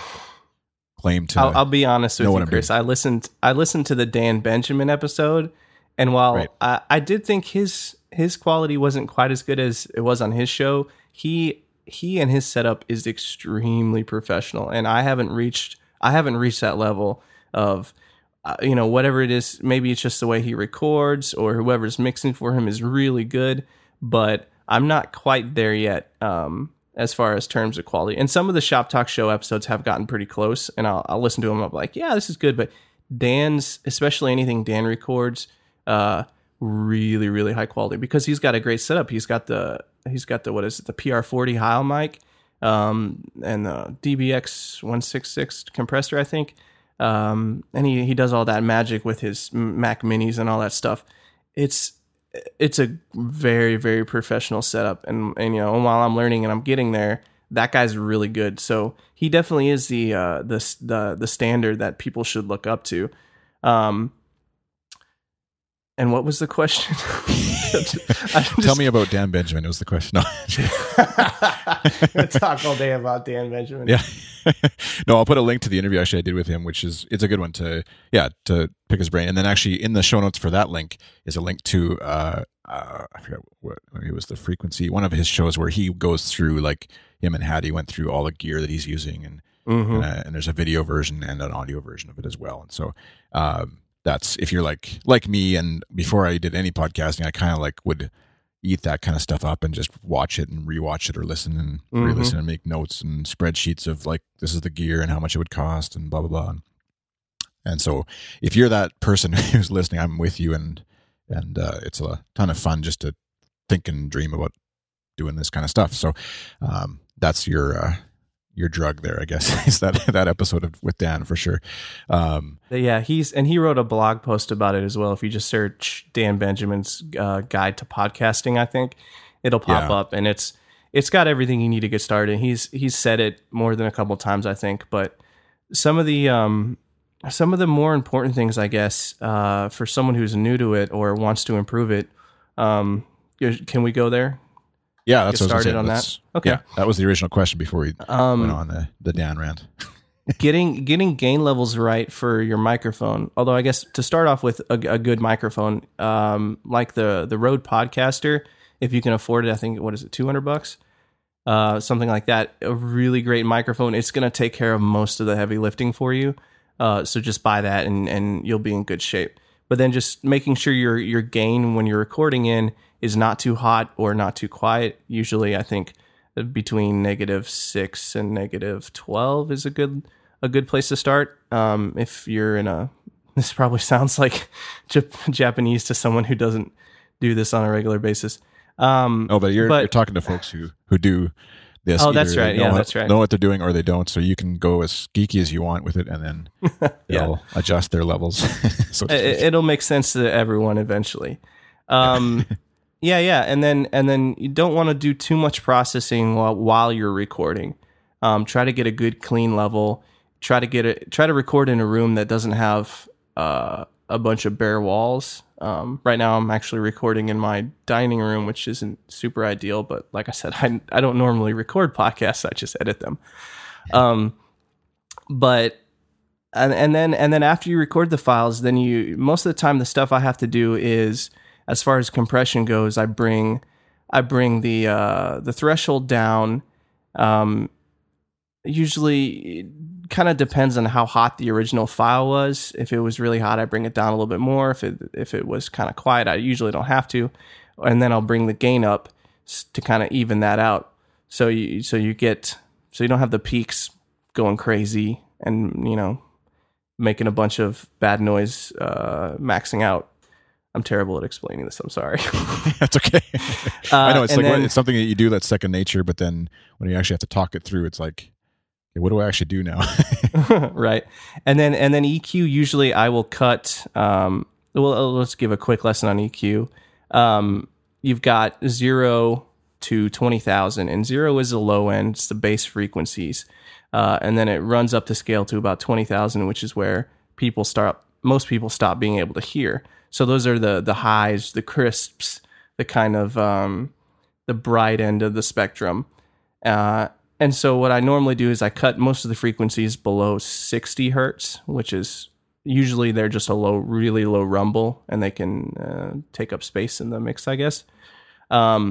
claim to. I'll, I'll be honest with know what you, I'm Chris. doing. I listened. I listened to the Dan Benjamin episode, and while Right. I, I did think his his quality wasn't quite as good as it was on his show, he he and his setup is extremely professional, and I haven't reached I haven't reached that level of. Uh, you know, whatever it is, maybe it's just the way he records, or whoever's mixing for him is really good, but I'm not quite there yet. Um, as far as terms of quality. And some of the Shop Talk Show episodes have gotten pretty close, and I'll, I'll listen to them. I'm like, yeah, this is good. But Dan's, especially anything Dan records, uh, really, really high quality because he's got a great setup. He's got the, he's got the, what is it? The P R forty Heil mic, um, and the D B X one sixty-six compressor, I think. Um, and he, he does all that magic with his Mac minis and all that stuff. It's, it's a very, very professional setup. And, and, you know, and while I'm learning and I'm getting there, that guy's really good. So he definitely is the, uh, the, the, the standard that people should look up to. Um, and what was the question? I just, Tell me about Dan Benjamin. Was the question. No. talk all day about Dan Benjamin. Yeah. No, I'll put a link to the interview actually I did with him, which is, it's a good one to, yeah, to pick his brain. And then actually in the show notes for that link is a link to, uh, uh I forget what, maybe it was the Frequency, one of his shows where he goes through, like him and Hattie went through all the gear that he's using. And, Mm-hmm. uh, and there's a video version and an audio version of it as well. And so, um, that's, if you're like, like me, and before I did any podcasting, I kind of like would eat that kind of stuff up and just watch it and rewatch it or listen and Mhm. re-listen and make notes and spreadsheets of like, this is the gear and how much it would cost and blah, blah, blah. And so if you're that person who's listening, I'm with you. And and uh, it's a ton of fun just to think and dream about doing this kind of stuff. So um, that's your uh, your drug there, I guess, is that that episode of, with Dan for sure. Um, yeah, he's and he wrote a blog post about it as well. If you just search Dan Benjamin's uh, Guide to Podcasting, I think it'll pop Yeah. up, and it's it's got everything you need to get started. He's he's said it more than a couple of times, I think, but some of the um, some of the more important things, I guess, uh, for someone who's new to it or wants to improve it. Um, can we go there? yeah, that's Get what I was started gonna on say. that? Let's- Okay. Yeah, that was the original question before we Um, went on the, the Dan rant. getting getting gain levels right for your microphone. Although I guess to start off with a, a good microphone, um, like the the Rode Podcaster, if you can afford it, I think what is it, two hundred bucks, uh, something like that. A really great microphone. It's going to take care of most of the heavy lifting for you. Uh, so just buy that and and you'll be in good shape. But then just making sure your your gain when you're recording in is not too hot or not too quiet. Usually, I think between negative six and negative twelve is a good a good place to start. Um, if you're in a, this probably sounds like Jap- Japanese to someone who doesn't do this on a regular basis. Um, Oh, but you're but- you're talking to folks who who do this. Oh, that's Either they right. know Yeah, what- that's right. Know what they're doing or they don't. So you can go as geeky as you want with it, and then Yeah. they'll adjust their levels. so to it, speak. it'll make sense to everyone eventually. Um, yeah, yeah, and then and then you don't want to do too much processing while while you're recording. Um, try to get a good clean level. Try to get it. Try to record in a room that doesn't have uh, a bunch of bare walls. Um, right now, I'm actually recording in my dining room, which isn't super ideal. But like I said, I I don't normally record podcasts. I just edit them. Um, but and and then and then after you record the files, then you most of the time the stuff I have to do is, as far as compression goes, I bring I bring the uh, the threshold down. Um, usually, it kind of depends on how hot the original file was. If it was really hot, I bring it down a little bit more. If it if it was kind of quiet, I usually don't have to, and then I'll bring the gain up s- to kind of even that out. So you so you get so you don't have the peaks going crazy and you know making a bunch of bad noise, uh, maxing out. I'm terrible at explaining this. I'm sorry. That's okay. Uh, I know it's and like then- it's something that you do that's second nature, but then when you actually have to talk it through, it's like, okay, what do I actually do now? Right. And then and then E Q, usually I will cut. Um, well, let's give a quick lesson on E Q. Um, you've got zero to twenty thousand, and zero is the low end. It's the base frequencies. Uh, and then it runs up the scale to about twenty thousand, which is where people start. Most people stop being able to hear. So those are the the highs, the crisps, the kind of um, the bright end of the spectrum. Uh, and so what I normally do is I cut most of the frequencies below sixty hertz, which is usually they're just a low, really low rumble, and they can uh, take up space in the mix, I guess. Um,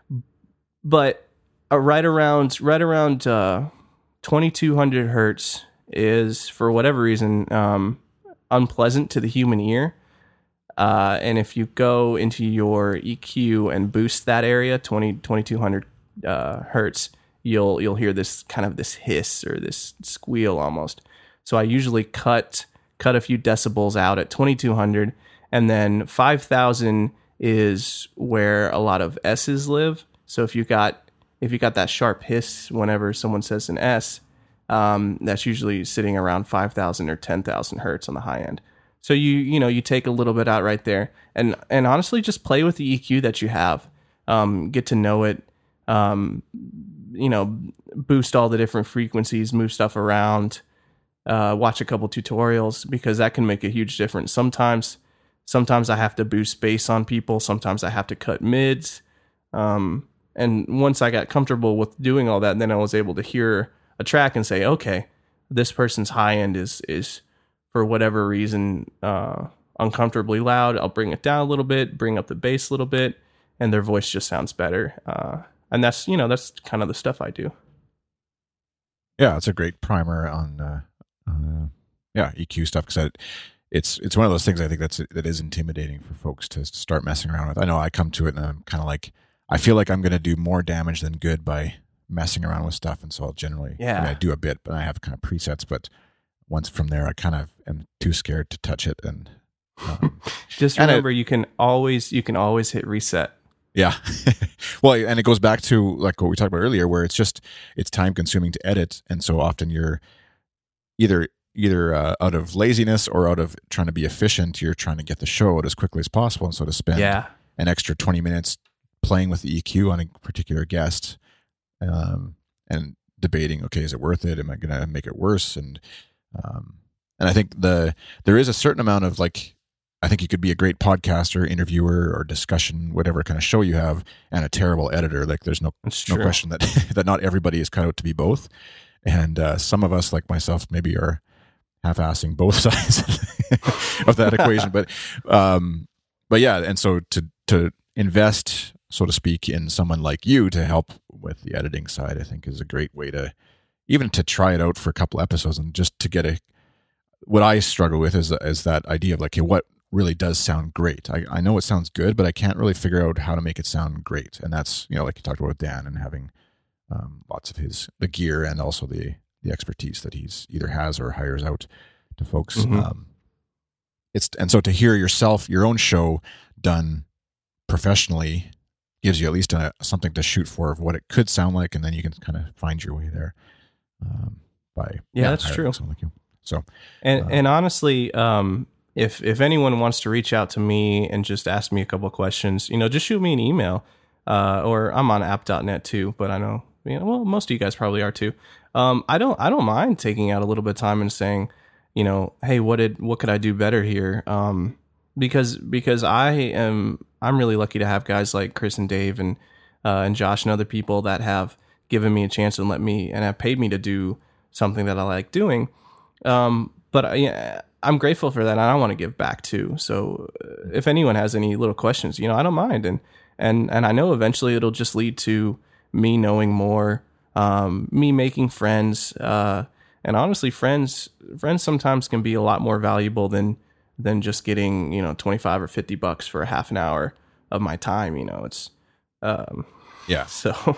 but uh, right around right around uh, twenty-two hundred hertz is, for whatever reason, um, unpleasant to the human ear. Uh, and if you go into your E Q and boost that area, twenty, twenty-two hundred uh, hertz, you'll you'll hear this kind of this hiss or this squeal almost. So I usually cut cut a few decibels out at twenty-two hundred, and then five thousand is where a lot of S's live. So if you got if you got that sharp hiss whenever someone says an S, um, that's usually sitting around five thousand or ten thousand hertz on the high end. So you you know you take a little bit out right there, and and honestly just play with the E Q that you have, um, get to know it, um, you know, boost all the different frequencies, move stuff around, uh, watch a couple tutorials, because that can make a huge difference. Sometimes sometimes I have to boost bass on people, sometimes I have to cut mids, um, and once I got comfortable with doing all that, then I was able to hear a track and say, okay, this person's high end is is. for whatever reason, uh, uncomfortably loud. I'll bring it down a little bit, bring up the bass a little bit, and their voice just sounds better. Uh, and that's, you know, that's kind of the stuff I do. Yeah, it's a great primer on, uh, uh, yeah, E Q stuff, because it's it's one of those things I think that's that is intimidating for folks to start messing around with. I know I come to it and I'm kind of like, I feel like I'm going to do more damage than good by messing around with stuff, and so I'll generally, Yeah. I mean, I do a bit, but I have kind of presets, but once from there, I kind of am too scared to touch it, and Um, Just and remember, it- you can always you can always hit reset. Yeah. Well, and it goes back to like what we talked about earlier, where it's just, it's time consuming to edit. And so often you're either, either uh, out of laziness or out of trying to be efficient, you're trying to get the show out as quickly as possible. And so to spend Yeah. an extra twenty minutes playing with the E Q on a particular guest, um, and debating, okay, is it worth it? Am I going to make it worse? And, um, and I think the, there is a certain amount of like, I think you could be a great podcaster, interviewer, or discussion, whatever kind of show you have, and a terrible editor. Like there's no That's no true. question that that not everybody is cut out to be both, and uh, some of us, like myself, maybe are half-assing both sides of that equation. But um, but yeah, and so to to invest, so to speak, in someone like you to help with the editing side, I think is a great way to even to try it out for a couple episodes and just to get a. What I struggle with is is that idea of like, okay, what really does sound great. I, I know it sounds good, but I can't really figure out how to make it sound great. And that's, you know, like you talked about with Dan and having um, lots of his, the gear and also the, the expertise that he's either has or hires out to folks. Mhm. Um, it's, and so to hear yourself, your own show done professionally gives you at least a, something to shoot for of what it could sound like. And then you can kind of find your way there um, by, Yeah, that's hiring true. someone like you. So, And Uh, and honestly, um, if if anyone wants to reach out to me and just ask me a couple of questions, you know, just shoot me an email. Uh, or I'm on app dot net too, but I know, you know, well, most of you guys probably are too. Um, I don't I don't mind taking out a little bit of time and saying, you know, hey, what did what could I do better here? Um, because because I am I'm really lucky to have guys like Chris and Dave and uh, and Josh and other people that have given me a chance and let me and have paid me to do something that I like doing. Um, but uh, yeah, I'm grateful for that, and I want to give back too. So, uh, if anyone has any little questions, you know, I don't mind, and and and I know eventually it'll just lead to me knowing more, um, me making friends, uh, and honestly, friends friends sometimes can be a lot more valuable than than just getting, you know, twenty-five or fifty bucks for a half an hour of my time. You know, it's um, yeah. so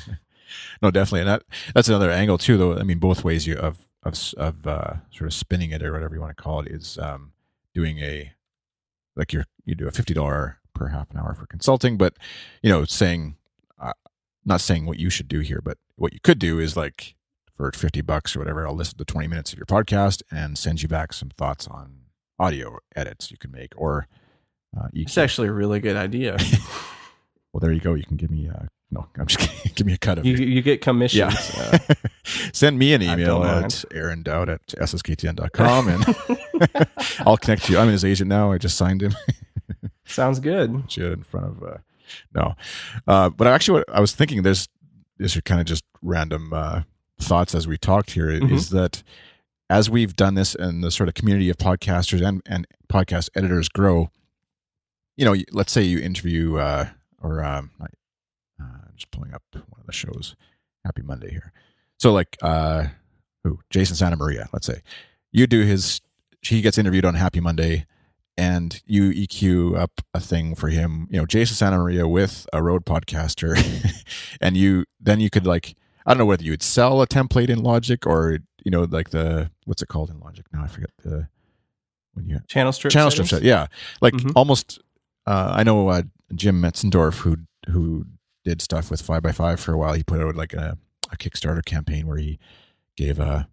No, definitely, and that that's another angle too. Though I mean, both ways you of of of uh, sort of spinning it or whatever you want to call it is um, doing a like you you do a fifty dollar per half an hour for consulting, but you know, saying uh, not saying what you should do here, but what you could do is like for fifty bucks or whatever, I'll listen to twenty minutes of your podcast and send you back some thoughts on audio edits you can make, or uh, you it's can, actually a really good idea. well, there you go. You can give me uh, no, I'm just kidding. Give me a cut of You it. you get commissions. Yeah. Uh, Send me an I email don't at mind. aaron dowd at s s k t n dot com and I'll connect you. I'm his agent now. I just signed him. sounds good. Put you in front of, uh, no. Uh, but actually, what I was thinking, there's, these are kind of just random uh, thoughts as we talked here, Mhm. is that as we've done this and the sort of community of podcasters and, and podcast editors grow, you know, let's say you interview, uh, or um, I, uh, just pulling up one of the shows, Happy Monday here. So like, uh, who? Jason Santa Maria, let's say. You do his, he gets interviewed on Happy Monday, and you E Q up a thing for him, you know, Jason Santa Maria with a road podcaster, and you, then you could like, I don't know whether you would sell a template in Logic or, you know, like the, what's it called in Logic? Now I forget the, when you, Channel strip. channel settings? strip set, yeah. Like Mhm. almost, uh, I know uh, Jim Metzendorf, who, who did stuff with five by five for a while. He put out like a, a Kickstarter campaign where he gave a,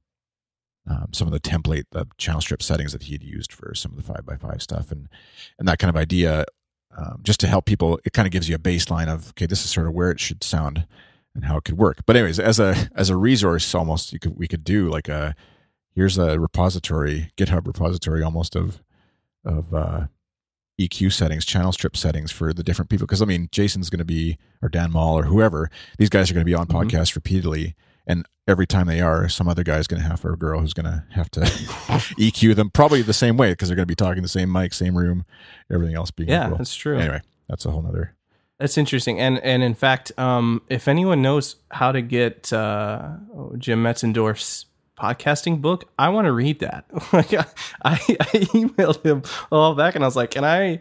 um, some of the template, the channel strip settings that he'd used for some of the five by five stuff, and and that kind of idea, um, just to help people. It kind of gives you a baseline of, okay, this is sort of where it should sound and how it could work. But anyways, as a as a resource, almost you could we could do like a here's a repository, GitHub repository almost of of uh, E Q settings, channel strip settings for the different people. Because I mean, Jason's going to be, or Dan Mall, or whoever. These guys are going to be on Mhm. podcasts repeatedly, and every time they are, some other guy's going to have, or a girl who's going to have to E Q them, probably the same way, because they're going to be talking the same mic, same room, everything else being Yeah, equal. that's true. Anyway, that's a whole nother. That's interesting. And and in fact, um, if anyone knows how to get uh, Jim Metzendorf's podcasting book, I want to read that. Like I, I emailed him a while back, and I was like, "Can I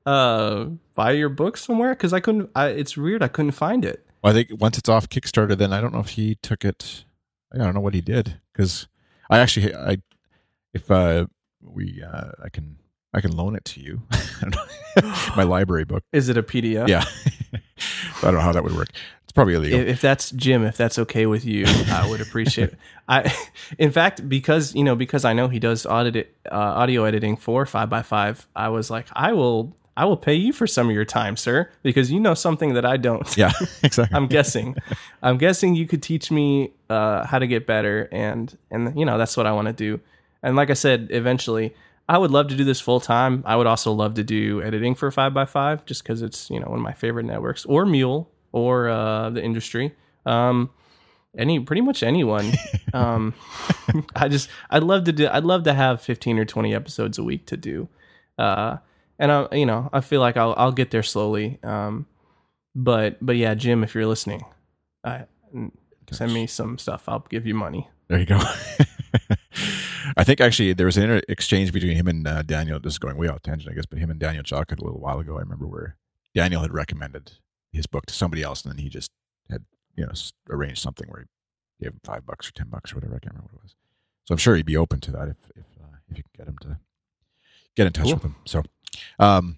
uh, buy your book somewhere?" Because I couldn't. I, it's weird. I couldn't find it. Well, I think once it's off Kickstarter, then I don't know if he took it. I don't know what he did, because I actually, I if uh, we, uh, I can I can loan it to you. My library book. Is it a P D F? Yeah. I don't know how that would work. It's probably illegal. If, if that's Jim, if that's okay with you, I would appreciate it. I, in fact, because you know, because I know he does audit uh, audio editing for five by five, I was like, I will, I will pay you for some of your time, sir, because you know something that I don't. Yeah, exactly. I'm guessing, I'm guessing you could teach me uh, how to get better, and and you know that's what I want to do. And like I said, eventually, I would love to do this full time. I would also love to do editing for five by five, just because it's you know one of my favorite networks, or Mule, or uh, the industry. Um, any pretty much anyone. um, I just I'd love to do. I'd love to have fifteen or twenty episodes a week to do. Uh, and I, you know, I feel like I'll I'll get there slowly. Um, but but yeah, Jim, if you're listening, I, send me some stuff. I'll give you money. There you go. I think actually there was an inter- exchange between him and uh, Daniel. This is going way off tangent, I guess, but him and Daniel Jockett a little while ago. I remember where Daniel had recommended his book to somebody else, and then he just had you know arranged something where he gave him five bucks or ten bucks or whatever. I can't remember what it was. So I'm sure he'd be open to that if if uh, if you can get him to get in touch cool. with him. So um,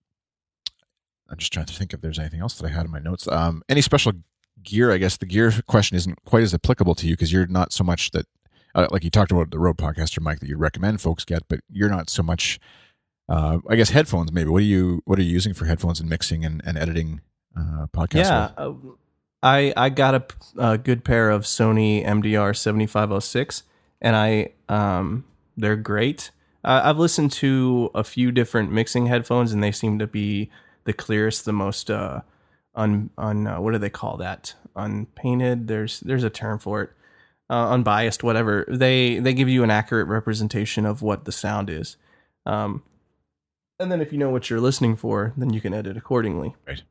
I'm just trying to think if there's anything else that I had in my notes. Um, any special gear? I guess the gear question isn't quite as applicable to you because you're not so much that. Uh, like you talked about the Rode Podcaster mic that you recommend folks get, but you're not so much. Uh, I guess headphones, maybe. What are you What are you using for headphones and mixing and, and editing uh, podcasts? Yeah, uh, I I got a, a good pair of Sony M D R seventy-five oh six, and I um they're great. Uh, I've listened to a few different mixing headphones, and they seem to be the clearest, the most uh un un uh, what do they call that? Unpainted. There's there's a term for it. Uh, unbiased, whatever. They they give you an accurate representation of what the sound is. Um, and then if you know what you're listening for, then you can edit accordingly. Right.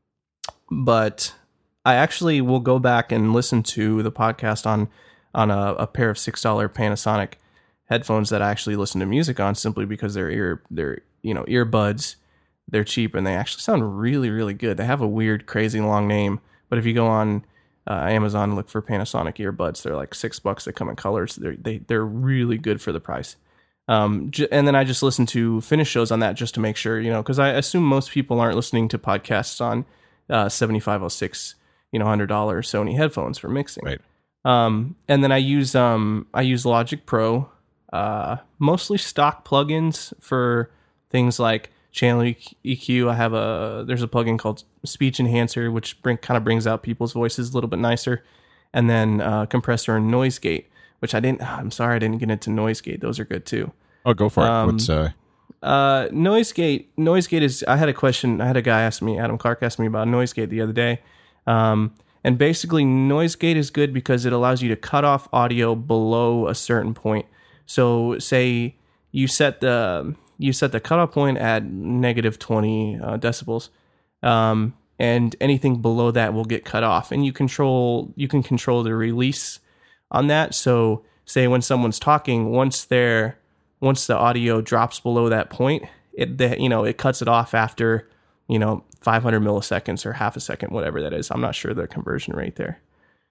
But I actually will go back and listen to the podcast on on a, a pair of six dollar Panasonic headphones that I actually listen to music on simply because they're ear they're you know earbuds. They're cheap and they actually sound really really good. They have a weird, crazy long name, but if you go on Uh, Amazon, look for Panasonic earbuds. They're like six bucks. They come in colors. They're they, they're really good for the price. Um, j- and then I just listen to finish shows on that just to make sure, you know, because I assume most people aren't listening to podcasts on uh, seventy-five oh six, you know, one hundred dollars Sony headphones for mixing. Right. Um, and then I use um I use Logic Pro, uh, mostly stock plugins for things like channel E Q. I have a there's a plugin called Speech Enhancer, which bring, kind of brings out people's voices a little bit nicer, and then uh, compressor and noise gate, which I didn't. I'm sorry, I didn't get into noise gate. Those are good too. Oh, go for it. Um, What's uh? Uh, noise gate. Noise gate is. I had a question. I had a guy ask me. Adam Clark asked me about noise gate the other day. Um, and basically, noise gate is good because it allows you to cut off audio below a certain point. So, say you set the you set the cutoff point at negative twenty uh, decibels, um, and anything below that will get cut off. And you control you can control the release on that. So, say when someone's talking, once they're once the audio drops below that point, it the, you know it cuts it off after you know five hundred milliseconds or half a second, whatever that is. I'm not sure the conversion rate there.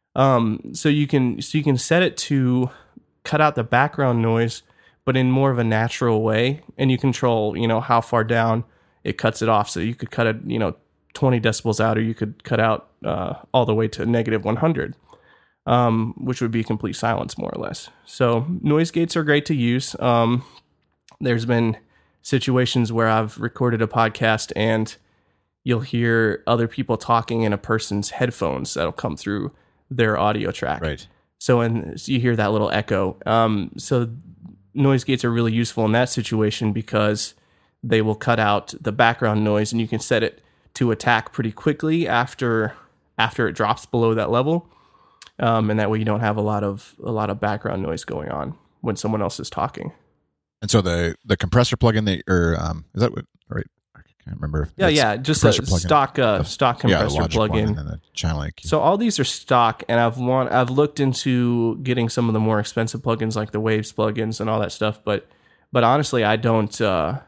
Um, so you can so you can set it to cut out the background noise, but in more of a natural way, and you control, you know, how far down it cuts it off. So you could cut it, you know, twenty decibels out, or you could cut out uh, all the way to negative one hundred, um, which would be complete silence, more or less. So noise gates are great to use. Um, there's been situations where I've recorded a podcast and you'll hear other people talking in a person's headphones that'll come through their audio track. Right. So, and so you hear that little echo. Um, so noise gates are really useful in that situation because they will cut out the background noise, and you can set it to attack pretty quickly after after it drops below that level, um, and that way you don't have a lot of a lot of background noise going on when someone else is talking. And so the the compressor plugin, that or um, is that what? Right, I can't remember. Yeah, yeah, just a stock uh, stock compressor yeah, plugin. And the channel E Q. So all these are stock, and I've want I've looked into getting some of the more expensive plugins like the Waves plugins and all that stuff. But but honestly, I don't. Uh,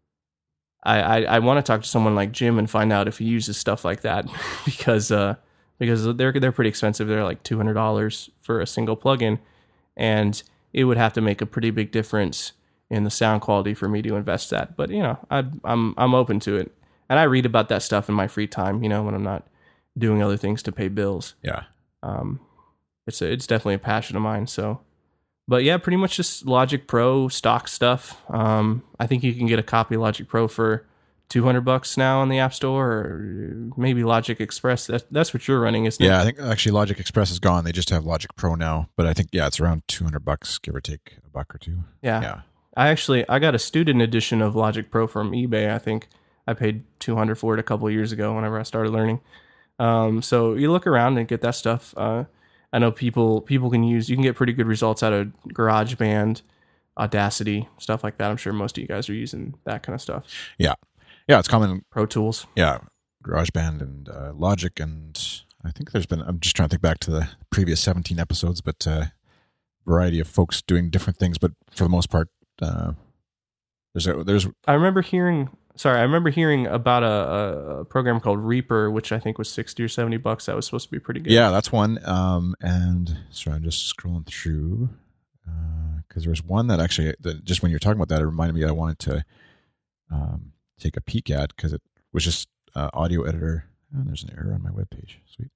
I I, I want to talk to someone like Jim and find out if he uses stuff like that because uh, because they're they're pretty expensive. They're like two hundred dollars for a single plugin, and it would have to make a pretty big difference in the sound quality for me to invest that. But you know, I, I'm I'm open to it, and I read about that stuff in my free time. You know, when I'm not doing other things to pay bills. Yeah. Um, it's a, it's definitely a passion of mine. So, but yeah, pretty much just Logic Pro stock stuff. Um, I think you can get a copy of Logic Pro for two hundred bucks now on the App Store, or maybe Logic Express. That, that's what you're running, isn't it? Yeah, I think actually Logic Express is gone. They just have Logic Pro now. But I think, yeah, it's around two hundred bucks, give or take a buck or two. Yeah. Yeah. I actually, I got a student edition of Logic Pro from eBay. I think I paid two hundred for it a couple of years ago whenever I started learning. Um, so you look around and get that stuff. Uh, I know people, people can use, you can get pretty good results out of GarageBand, Audacity, stuff like that. I'm sure most of you guys are using that kind of stuff. Yeah. Yeah, it's common. Pro Tools. Yeah, GarageBand and uh, Logic, and I think there's been, I'm just trying to think back to the previous seventeen episodes, but uh, variety of folks doing different things, but for the most part, uh, there's a, there's. I remember hearing, sorry, I remember hearing about a, a program called Reaper, which I think was sixty or seventy bucks. That was supposed to be pretty good. Yeah, that's one. Um, and so I'm just scrolling through because uh, there was one that actually, that just when you were talking about that, it reminded me that I wanted to um, take a peek at because it was just uh, audio editor. Oh, there's an error on my webpage. Sweet.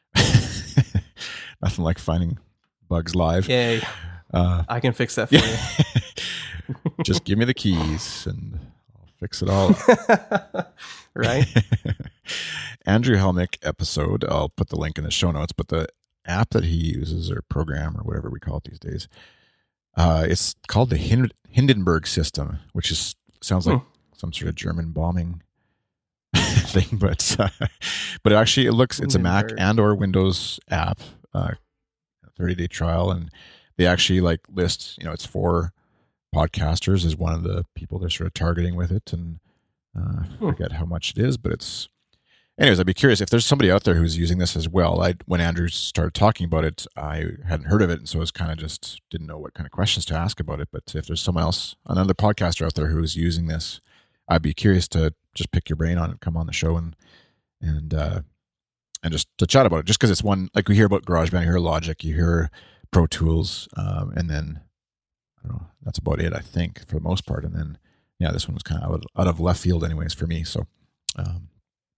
Nothing like finding bugs live. Yay. Uh, I can fix that for you. Just give me the keys and I'll fix it all up. Right? Andrew Helmick episode, I'll put the link in the show notes, but the app that he uses, or program, or whatever we call it these days, uh, it's called the Hind- Hindenburg system, which is sounds like hmm. some sort of German bombing thing, but uh, but actually it looks, it's a Mac and or Windows app, uh, thirty day trial, and they actually like list, you know, it's for podcasters is one of the people they're sort of targeting with it, and uh, I forget how much it is, but it's, anyways, I'd be curious if there's somebody out there who's using this as well. I when Andrew started talking about it, I hadn't heard of it, and so I was kind of just didn't know what kind of questions to ask about it. But if there's someone else, another podcaster out there who's using this, I'd be curious to just pick your brain on it, come on the show, and and uh, and just to chat about it. Just because it's one, like we hear about GarageBand, you hear Logic, you hear Pro Tools, um, and then I don't know, that's about it, I think, for the most part. And then yeah, this one was kind of out, out of left field, anyways, for me. So. Um,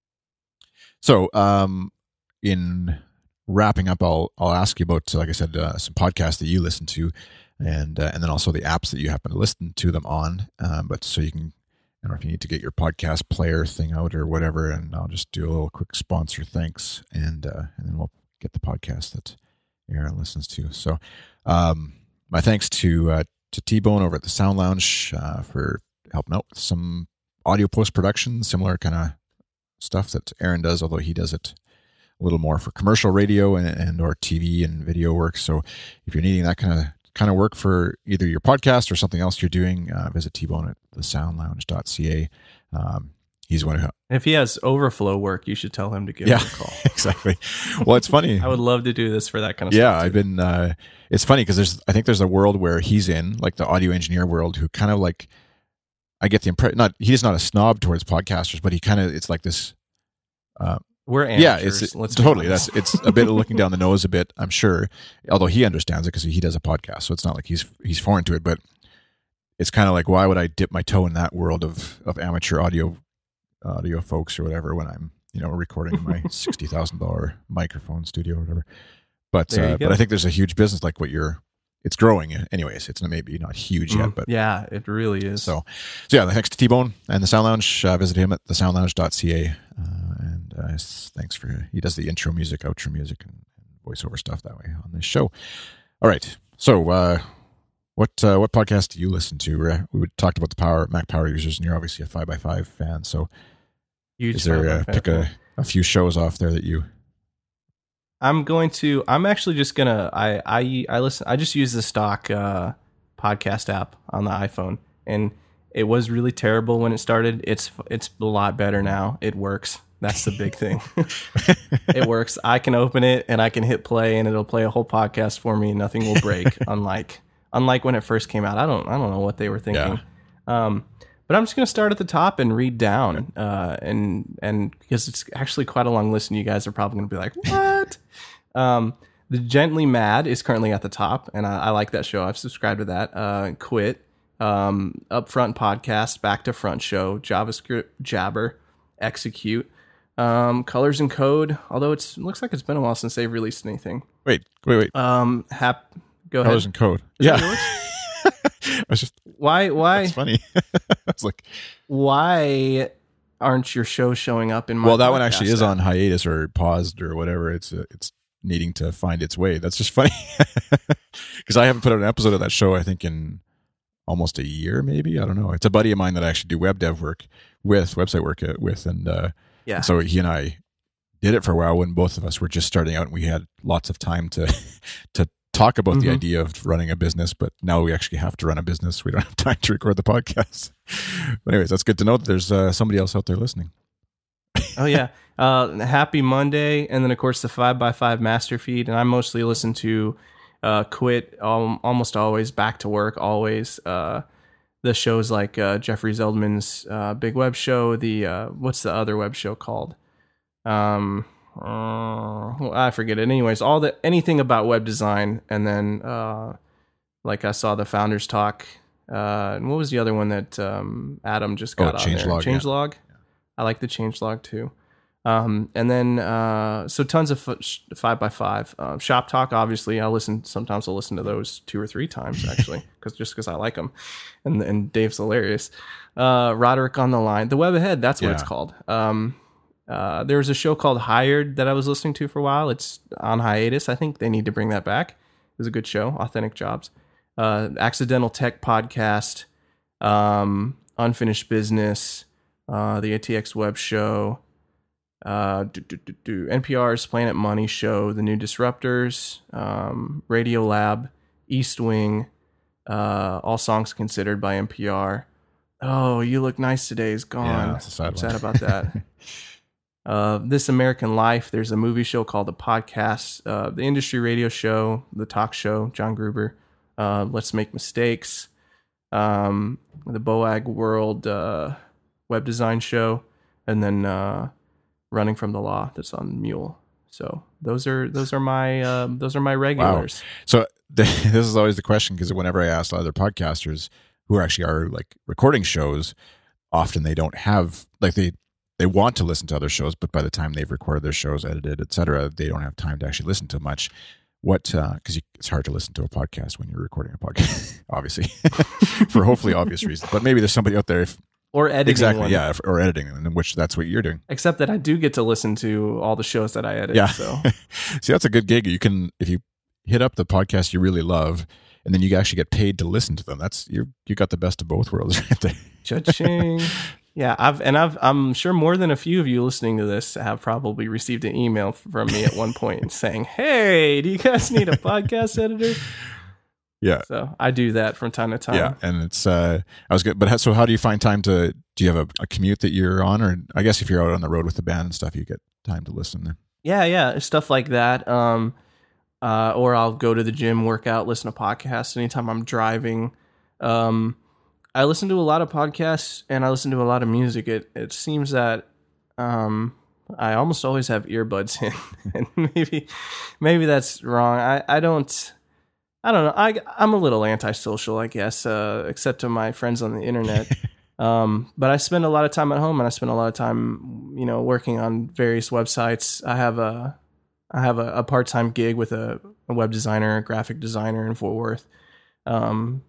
So, um, in wrapping up, I'll I'll ask you about, like I said, uh, some podcasts that you listen to, and uh, and then also the apps that you happen to listen to them on. Um, but so you can, I don't know if you need to get your podcast player thing out or whatever, and I'll just do a little quick sponsor thanks, and uh, and then we'll get the podcast that Aaron listens to. So, um, my thanks to uh, to T-Bone over at the Sound Lounge uh, for helping out with some audio post production, similar kind of stuff that Aaron does, although he does it a little more for commercial radio and, and or T V and video work. So if you're needing that kind of kind of work for either your podcast or something else you're doing, uh, visit T-Bone at the sound lounge dot c a. Um, he's one who... If he has overflow work, you should tell him to give yeah, him a call. Exactly. Well, it's funny. I would love to do this for that kind of yeah, stuff. Yeah, I've been... Uh, it's funny because there's, I think there's a world where he's in, like the audio engineer world, who kind of like... I get the impression, not he's not a snob towards podcasters, but he kind of, it's like this. Uh, We're amateurs. Yeah, it's Let's totally. That's it's a bit of looking down the nose a bit, I'm sure. Although he understands it because he does a podcast, so it's not like he's he's foreign to it. But it's kind of like, why would I dip my toe in that world of of amateur audio audio folks or whatever when I'm you know recording in my sixty thousand dollar microphone studio or whatever. But uh, but I think there's a huge business like what you're. It's growing, anyways. It's maybe not huge yet, but yeah, it really is. So, so yeah, thanks to T-Bone and the Sound Lounge. Uh, visit him at the sound lounge dot c a. Uh, and uh, thanks for he does the intro music, outro music, and voiceover stuff that way on this show. All right, so uh, what uh, what podcast do you listen to? We talked about the power Mac Power Users, and you're obviously a five by five fan. So, Huge is there uh, pick a, a few shows off there that you? I'm going to, I'm actually just going to, I, I, I listen, I just use the stock uh, podcast app on the iPhone, and it was really terrible when it started. It's, it's a lot better now. It works. That's the big thing. It works. I can open it and I can hit play and it'll play a whole podcast for me and nothing will break. unlike, unlike when it first came out. I don't, I don't know what they were thinking. Yeah. Um, But I'm just going to start at the top and read down, uh, and and because it's actually quite a long list, and you guys are probably going to be like, what? um, the Gently Mad is currently at the top, and I, I like that show. I've subscribed to that. Uh, Quit um, Upfront Podcast, Back to Front Show, JavaScript Jabber, Execute, um, Colors and Code. Although it's, it looks like it's been a while since they've released anything. Wait, wait, wait. Um, hap- go Colors ahead. and Code. Is yeah. that yours? I was just Why? Why? That's funny. I was like, why aren't your shows showing up in my well, that one podcast actually is app? on hiatus or paused or whatever. It's uh, it's needing to find its way. That's just funny because I haven't put out an episode of that show, I think, in almost a year, maybe. I don't know. It's a buddy of mine that I actually do web dev work with, website work with, and uh, Yeah. so he and I did it for a while when both of us were just starting out, and we had lots of time to to talk about Mhm. the idea of running a business. But now we actually have to run a business. We don't have time to record the podcast. But anyways, that's good to know that there's uh, somebody else out there listening. Oh yeah. Uh, happy Monday, and then of course the five by five master feed, and I mostly listen to uh, Quit, um, almost always, Back to Work, always. Uh, the shows like uh, Jeffrey Zeldman's uh, Big Web Show. The uh, what's the other web show called? Um, uh, I forget it. Anyways, all the anything about web design, and then uh, like I saw the Founders Talk. Uh, and what was the other one that um, Adam just got Oh, on there? Changelog, yeah. Changelog. I like the Changelog too. Um, and then, uh, so tons of f- sh- five by five, uh, Shop Talk. Obviously I listen, sometimes I'll listen to those two or three times actually, cause just cause I like them, and, and Dave's hilarious. Uh, Roderick on the Line, the Web Ahead, that's what Yeah. it's called. Um, uh, there was a show called Hired that I was listening to for a while. It's on hiatus. I think they need to bring that back. It was a good show. Authentic Jobs, uh, Accidental Tech Podcast, um, Unfinished Business, uh, the A T X Web Show, uh, do, do, do, do. N P R's Planet Money Show, The New Disruptors, um, Radio Lab, East Wing, uh, All Songs Considered by N P R. Oh, You Look Nice Today is gone. Yeah, that's a sad I'm one. sad about that. uh, This American Life, there's a movie show called The Podcast, uh, the Industry Radio Show, The Talk Show, John Gruber, uh, Let's Make Mistakes, um, the Boag World uh, Web Design Show, and then uh, Running from the Law, that's on Mule. So those are those are my um, those are my regulars. So this is always the question, because whenever I ask other podcasters who actually are like recording shows, often they don't have like they they want to listen to other shows, but by the time they've recorded their shows, edited, et cetera, they don't have time to actually listen to much. What because uh, it's hard to listen to a podcast when you're recording a podcast, obviously, for hopefully obvious reasons. But maybe there's somebody out there if Or editing exactly one. yeah, if, or editing, in which that's what you're doing. Except that I do get to listen to all the shows that I edit. Yeah. So See, that's a good gig. You can, if you hit up the podcast you really love, and then you actually get paid to listen to them. That's you. You got the best of both worlds right there. cha-ching. Yeah, I've and I've I'm sure more than a few of you listening to this have probably received an email from me at one point saying, "Hey, do you guys need a podcast editor?" Yeah, So I do that from time to time. yeah, and it's. uh I was good, but how, so how do you find time to? Do you have a, a commute that you're on, or I guess if you're out on the road with the band and stuff, you get time to listen. Yeah, yeah, stuff like that. Um, uh, or I'll go to the gym, work out, listen to podcasts anytime I'm driving. Um, I listen to a lot of podcasts and I listen to a lot of music. It it seems that um, I almost always have earbuds in, and maybe maybe that's wrong. I, I don't I don't know. I I'm a little antisocial, I guess, uh, except to my friends on the internet. Um, but I spend a lot of time at home, and I spend a lot of time, you know, working on various websites. I have a, I have a, a part-time gig with a, a web designer, a graphic designer in Fort Worth. Um,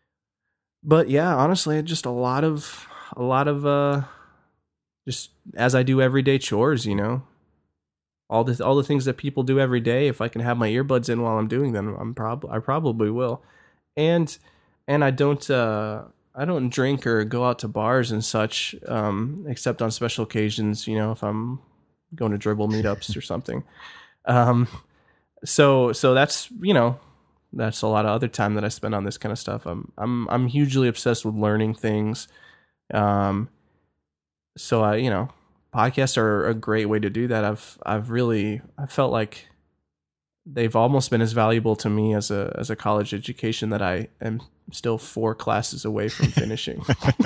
but yeah, honestly, just a lot of, a lot of, uh, just as I do everyday chores, you know, all the, all the things that people do every day. If I can have my earbuds in while I'm doing them, I'm probably, I probably will. And, and I don't, uh, I don't drink or go out to bars and such, um, except on special occasions, you know, if I'm going to dribble meetups or something. Um, so, so that's, you know, that's a lot of other time that I spend on this kind of stuff. I'm, I'm, I'm hugely obsessed with learning things. Um, so I, you know, podcasts are a great way to do that. I've, I've really, I felt like they've almost been as valuable to me as a, as a college education that I am still four classes away from finishing.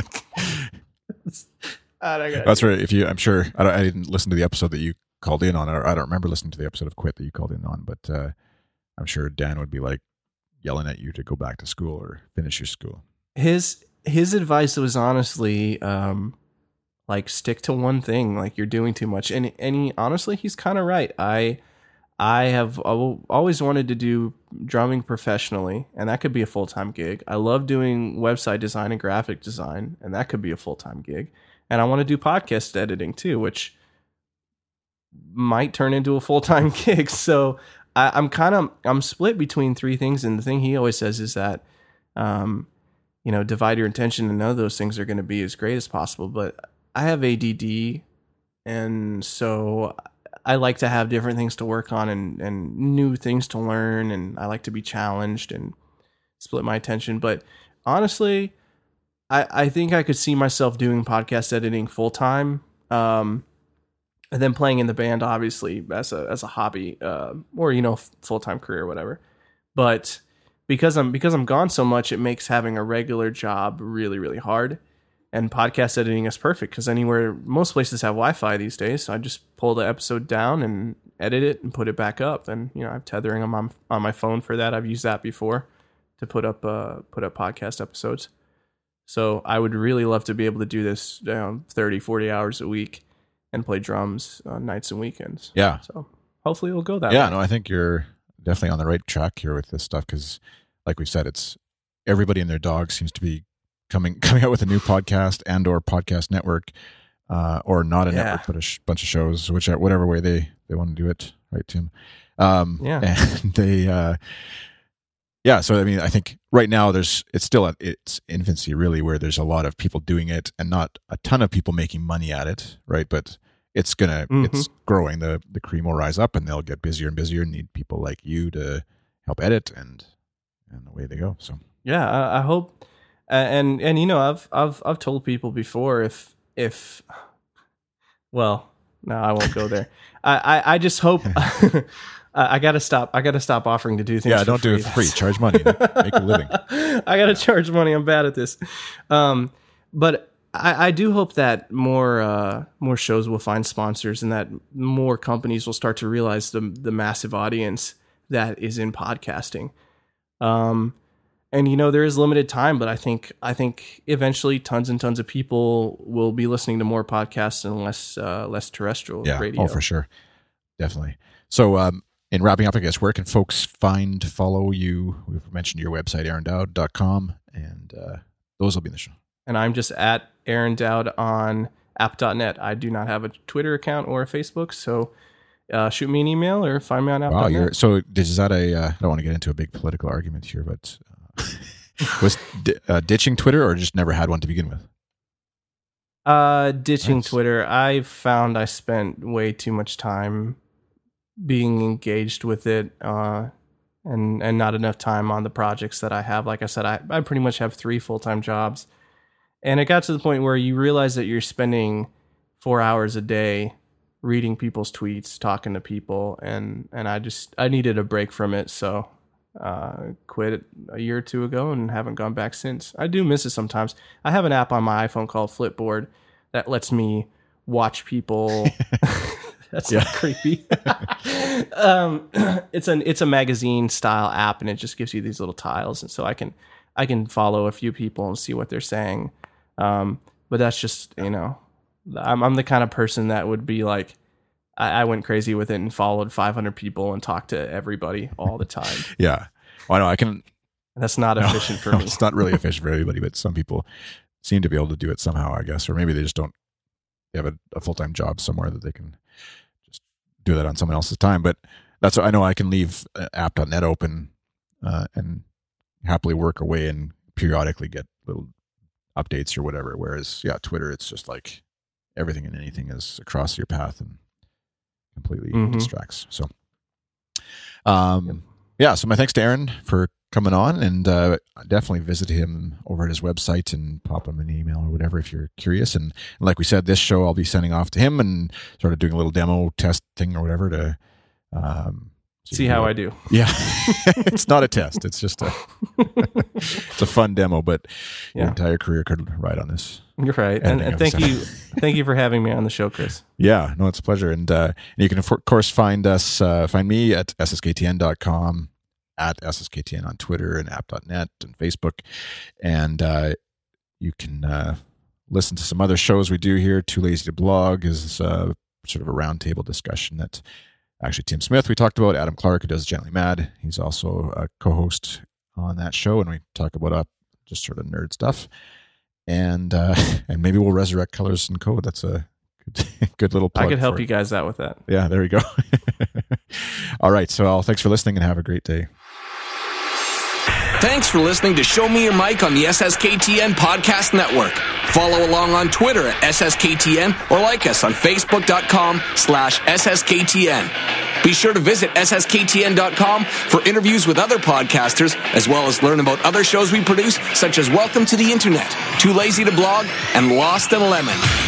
That's right. If you, I'm sure I, don't, I didn't listen to the episode that you called in on, or I don't remember listening to the episode of Quit that you called in on, but uh, I'm sure Dan would be like yelling at you to go back to school or finish your school. his his advice was honestly um, like stick to one thing. Like you're doing too much, and and he, honestly, he's kind of right. I I have always wanted to do drumming professionally, and that could be a full time gig. I love doing website design and graphic design, and that could be a full time gig. And I want to do podcast editing too, which might turn into a full time gig. So I, I'm kind of I'm split between three things, and the thing he always says is that. Um, you know, divide your attention, and none of those things are going to be as great as possible. But I have A D D, and so I like to have different things to work on and, and new things to learn, and I like to be challenged and split my attention. But honestly, I, I think I could see myself doing podcast editing full time, um, and then playing in the band, obviously as a as a hobby, uh, or you know, full time career, or whatever. But Because I'm because I'm gone so much, it makes having a regular job really, really hard. And podcast editing is perfect because anywhere, most places have Wi-Fi these days. So I just pull the episode down and edit it and put it back up. And you know, I'm tethering them on on my phone for that. I've used that before to put up uh, put up podcast episodes. So I would really love to be able to do this, you know, thirty, forty hours a week and play drums on nights and weekends. Yeah. So hopefully it'll go that yeah, way. no, I think you're definitely on the right track here with this stuff because, like we said, it's everybody and their dog seems to be coming coming out with a new podcast and or podcast network, uh, or not a Yeah. network, but a sh- bunch of shows, which whatever way they, they want to do it, right, Tim? Um, Yeah. And they, uh, yeah. So I mean, I think right now there's it's still at its infancy, really, where there's a lot of people doing it and not a ton of people making money at it, right? But it's gonna Mhm. it's growing. The the cream will rise up, and they'll get busier and busier, and need people like you to help edit and. And away they go. So yeah, I, I hope, uh, and and you know, I've I've I've told people before if if, well, no, I won't go there. I, I I just hope. I, I gotta stop. I gotta stop offering to do things. yeah, for don't do free. it for free. Charge money, make a living. I gotta charge money. I'm bad at this, um, but I, I do hope that more uh, more shows will find sponsors, and that more companies will start to realize the the massive audience that is in podcasting. Um, and you know, there is limited time, but I think, I think eventually tons and tons of people will be listening to more podcasts and less, uh, less terrestrial Yeah, radio. oh, for sure. Definitely. So, um, in wrapping up, I guess, where can folks find, follow you? We've mentioned your website, aaron dowd dot com, and, uh, those will be in the show. And I'm just at Aaron Dowd on app dot net. I do not have a Twitter account or a Facebook. So, Uh, shoot me an email or find me on app dot net. Wow, you're, so is that a, uh, I don't want to get into a big political argument here, but uh, was di- uh, ditching Twitter or just never had one to begin with? Uh, ditching Nice. Twitter. I found I spent way too much time being engaged with it, uh, and, and not enough time on the projects that I have. Like I said, I, I pretty much have three full-time jobs, and it got to the point where you realize that you're spending four hours a day reading people's tweets, talking to people, and and I just I needed a break from it, so uh quit a year or two ago and haven't gone back since. I do miss it sometimes. I have an app on my iPhone called Flipboard that lets me watch people. That's Yeah. not creepy. um it's an it's a magazine style app, and it just gives you these little tiles, and so I can I can follow a few people and see what they're saying. Um but that's just, you know, I'm I'm the kind of person that would be like, I, I went crazy with it and followed five hundred people and talked to everybody all the time. Yeah. Well, I know I can. And that's not No, efficient for no, me. It's not really efficient for everybody, but some people seem to be able to do it somehow, I guess, or maybe they just don't. They have a, a full time job somewhere that they can just do that on someone else's time. But that's what I know. I can leave uh, app dot net open uh, and happily work away and periodically get little updates or whatever. Whereas, yeah, Twitter, it's just like everything and anything is across your path and completely Mhm. distracts. So, um, Yep. yeah. So my thanks to Aaron for coming on, and uh, definitely visit him over at his website and pop him an email or whatever if you're curious. And, and like we said, this show I'll be sending off to him and sort of doing a little demo test thing or whatever to um, See how I do. Yeah, it's not a test. It's just a it's a fun demo, but your Yeah. entire career could ride on this. You're right. And, Ending and of thank the you. Thank you for having me on the show, Chris. Yeah, no, it's a pleasure. And, uh, and you can, of course, find us, uh, find me at s s k t n dot com, at S S K T N on Twitter and app dot net and Facebook. And uh, you can uh, listen to some other shows we do here. Too Lazy to Blog is uh, sort of a roundtable discussion that actually Tim Smith we talked about, Adam Clark, who does Gently Mad. He's also a co-host on that show, and we talk about uh, just sort of nerd stuff. And uh, and maybe we'll resurrect Colors and Code. That's a good, good little plug. I could help for you guys out with that. Yeah, there we go. All right. So uh, thanks for listening and have a great day. Thanks for listening to Show Me Your Mic on the S S K T N Podcast Network. Follow along on Twitter at S S K T N or like us on Facebook.com slash SSKTN. Be sure to visit S S K T N dot com for interviews with other podcasters, as well as learn about other shows we produce, such as Welcome to the Internet, Too Lazy to Blog, and Lost and Lemon.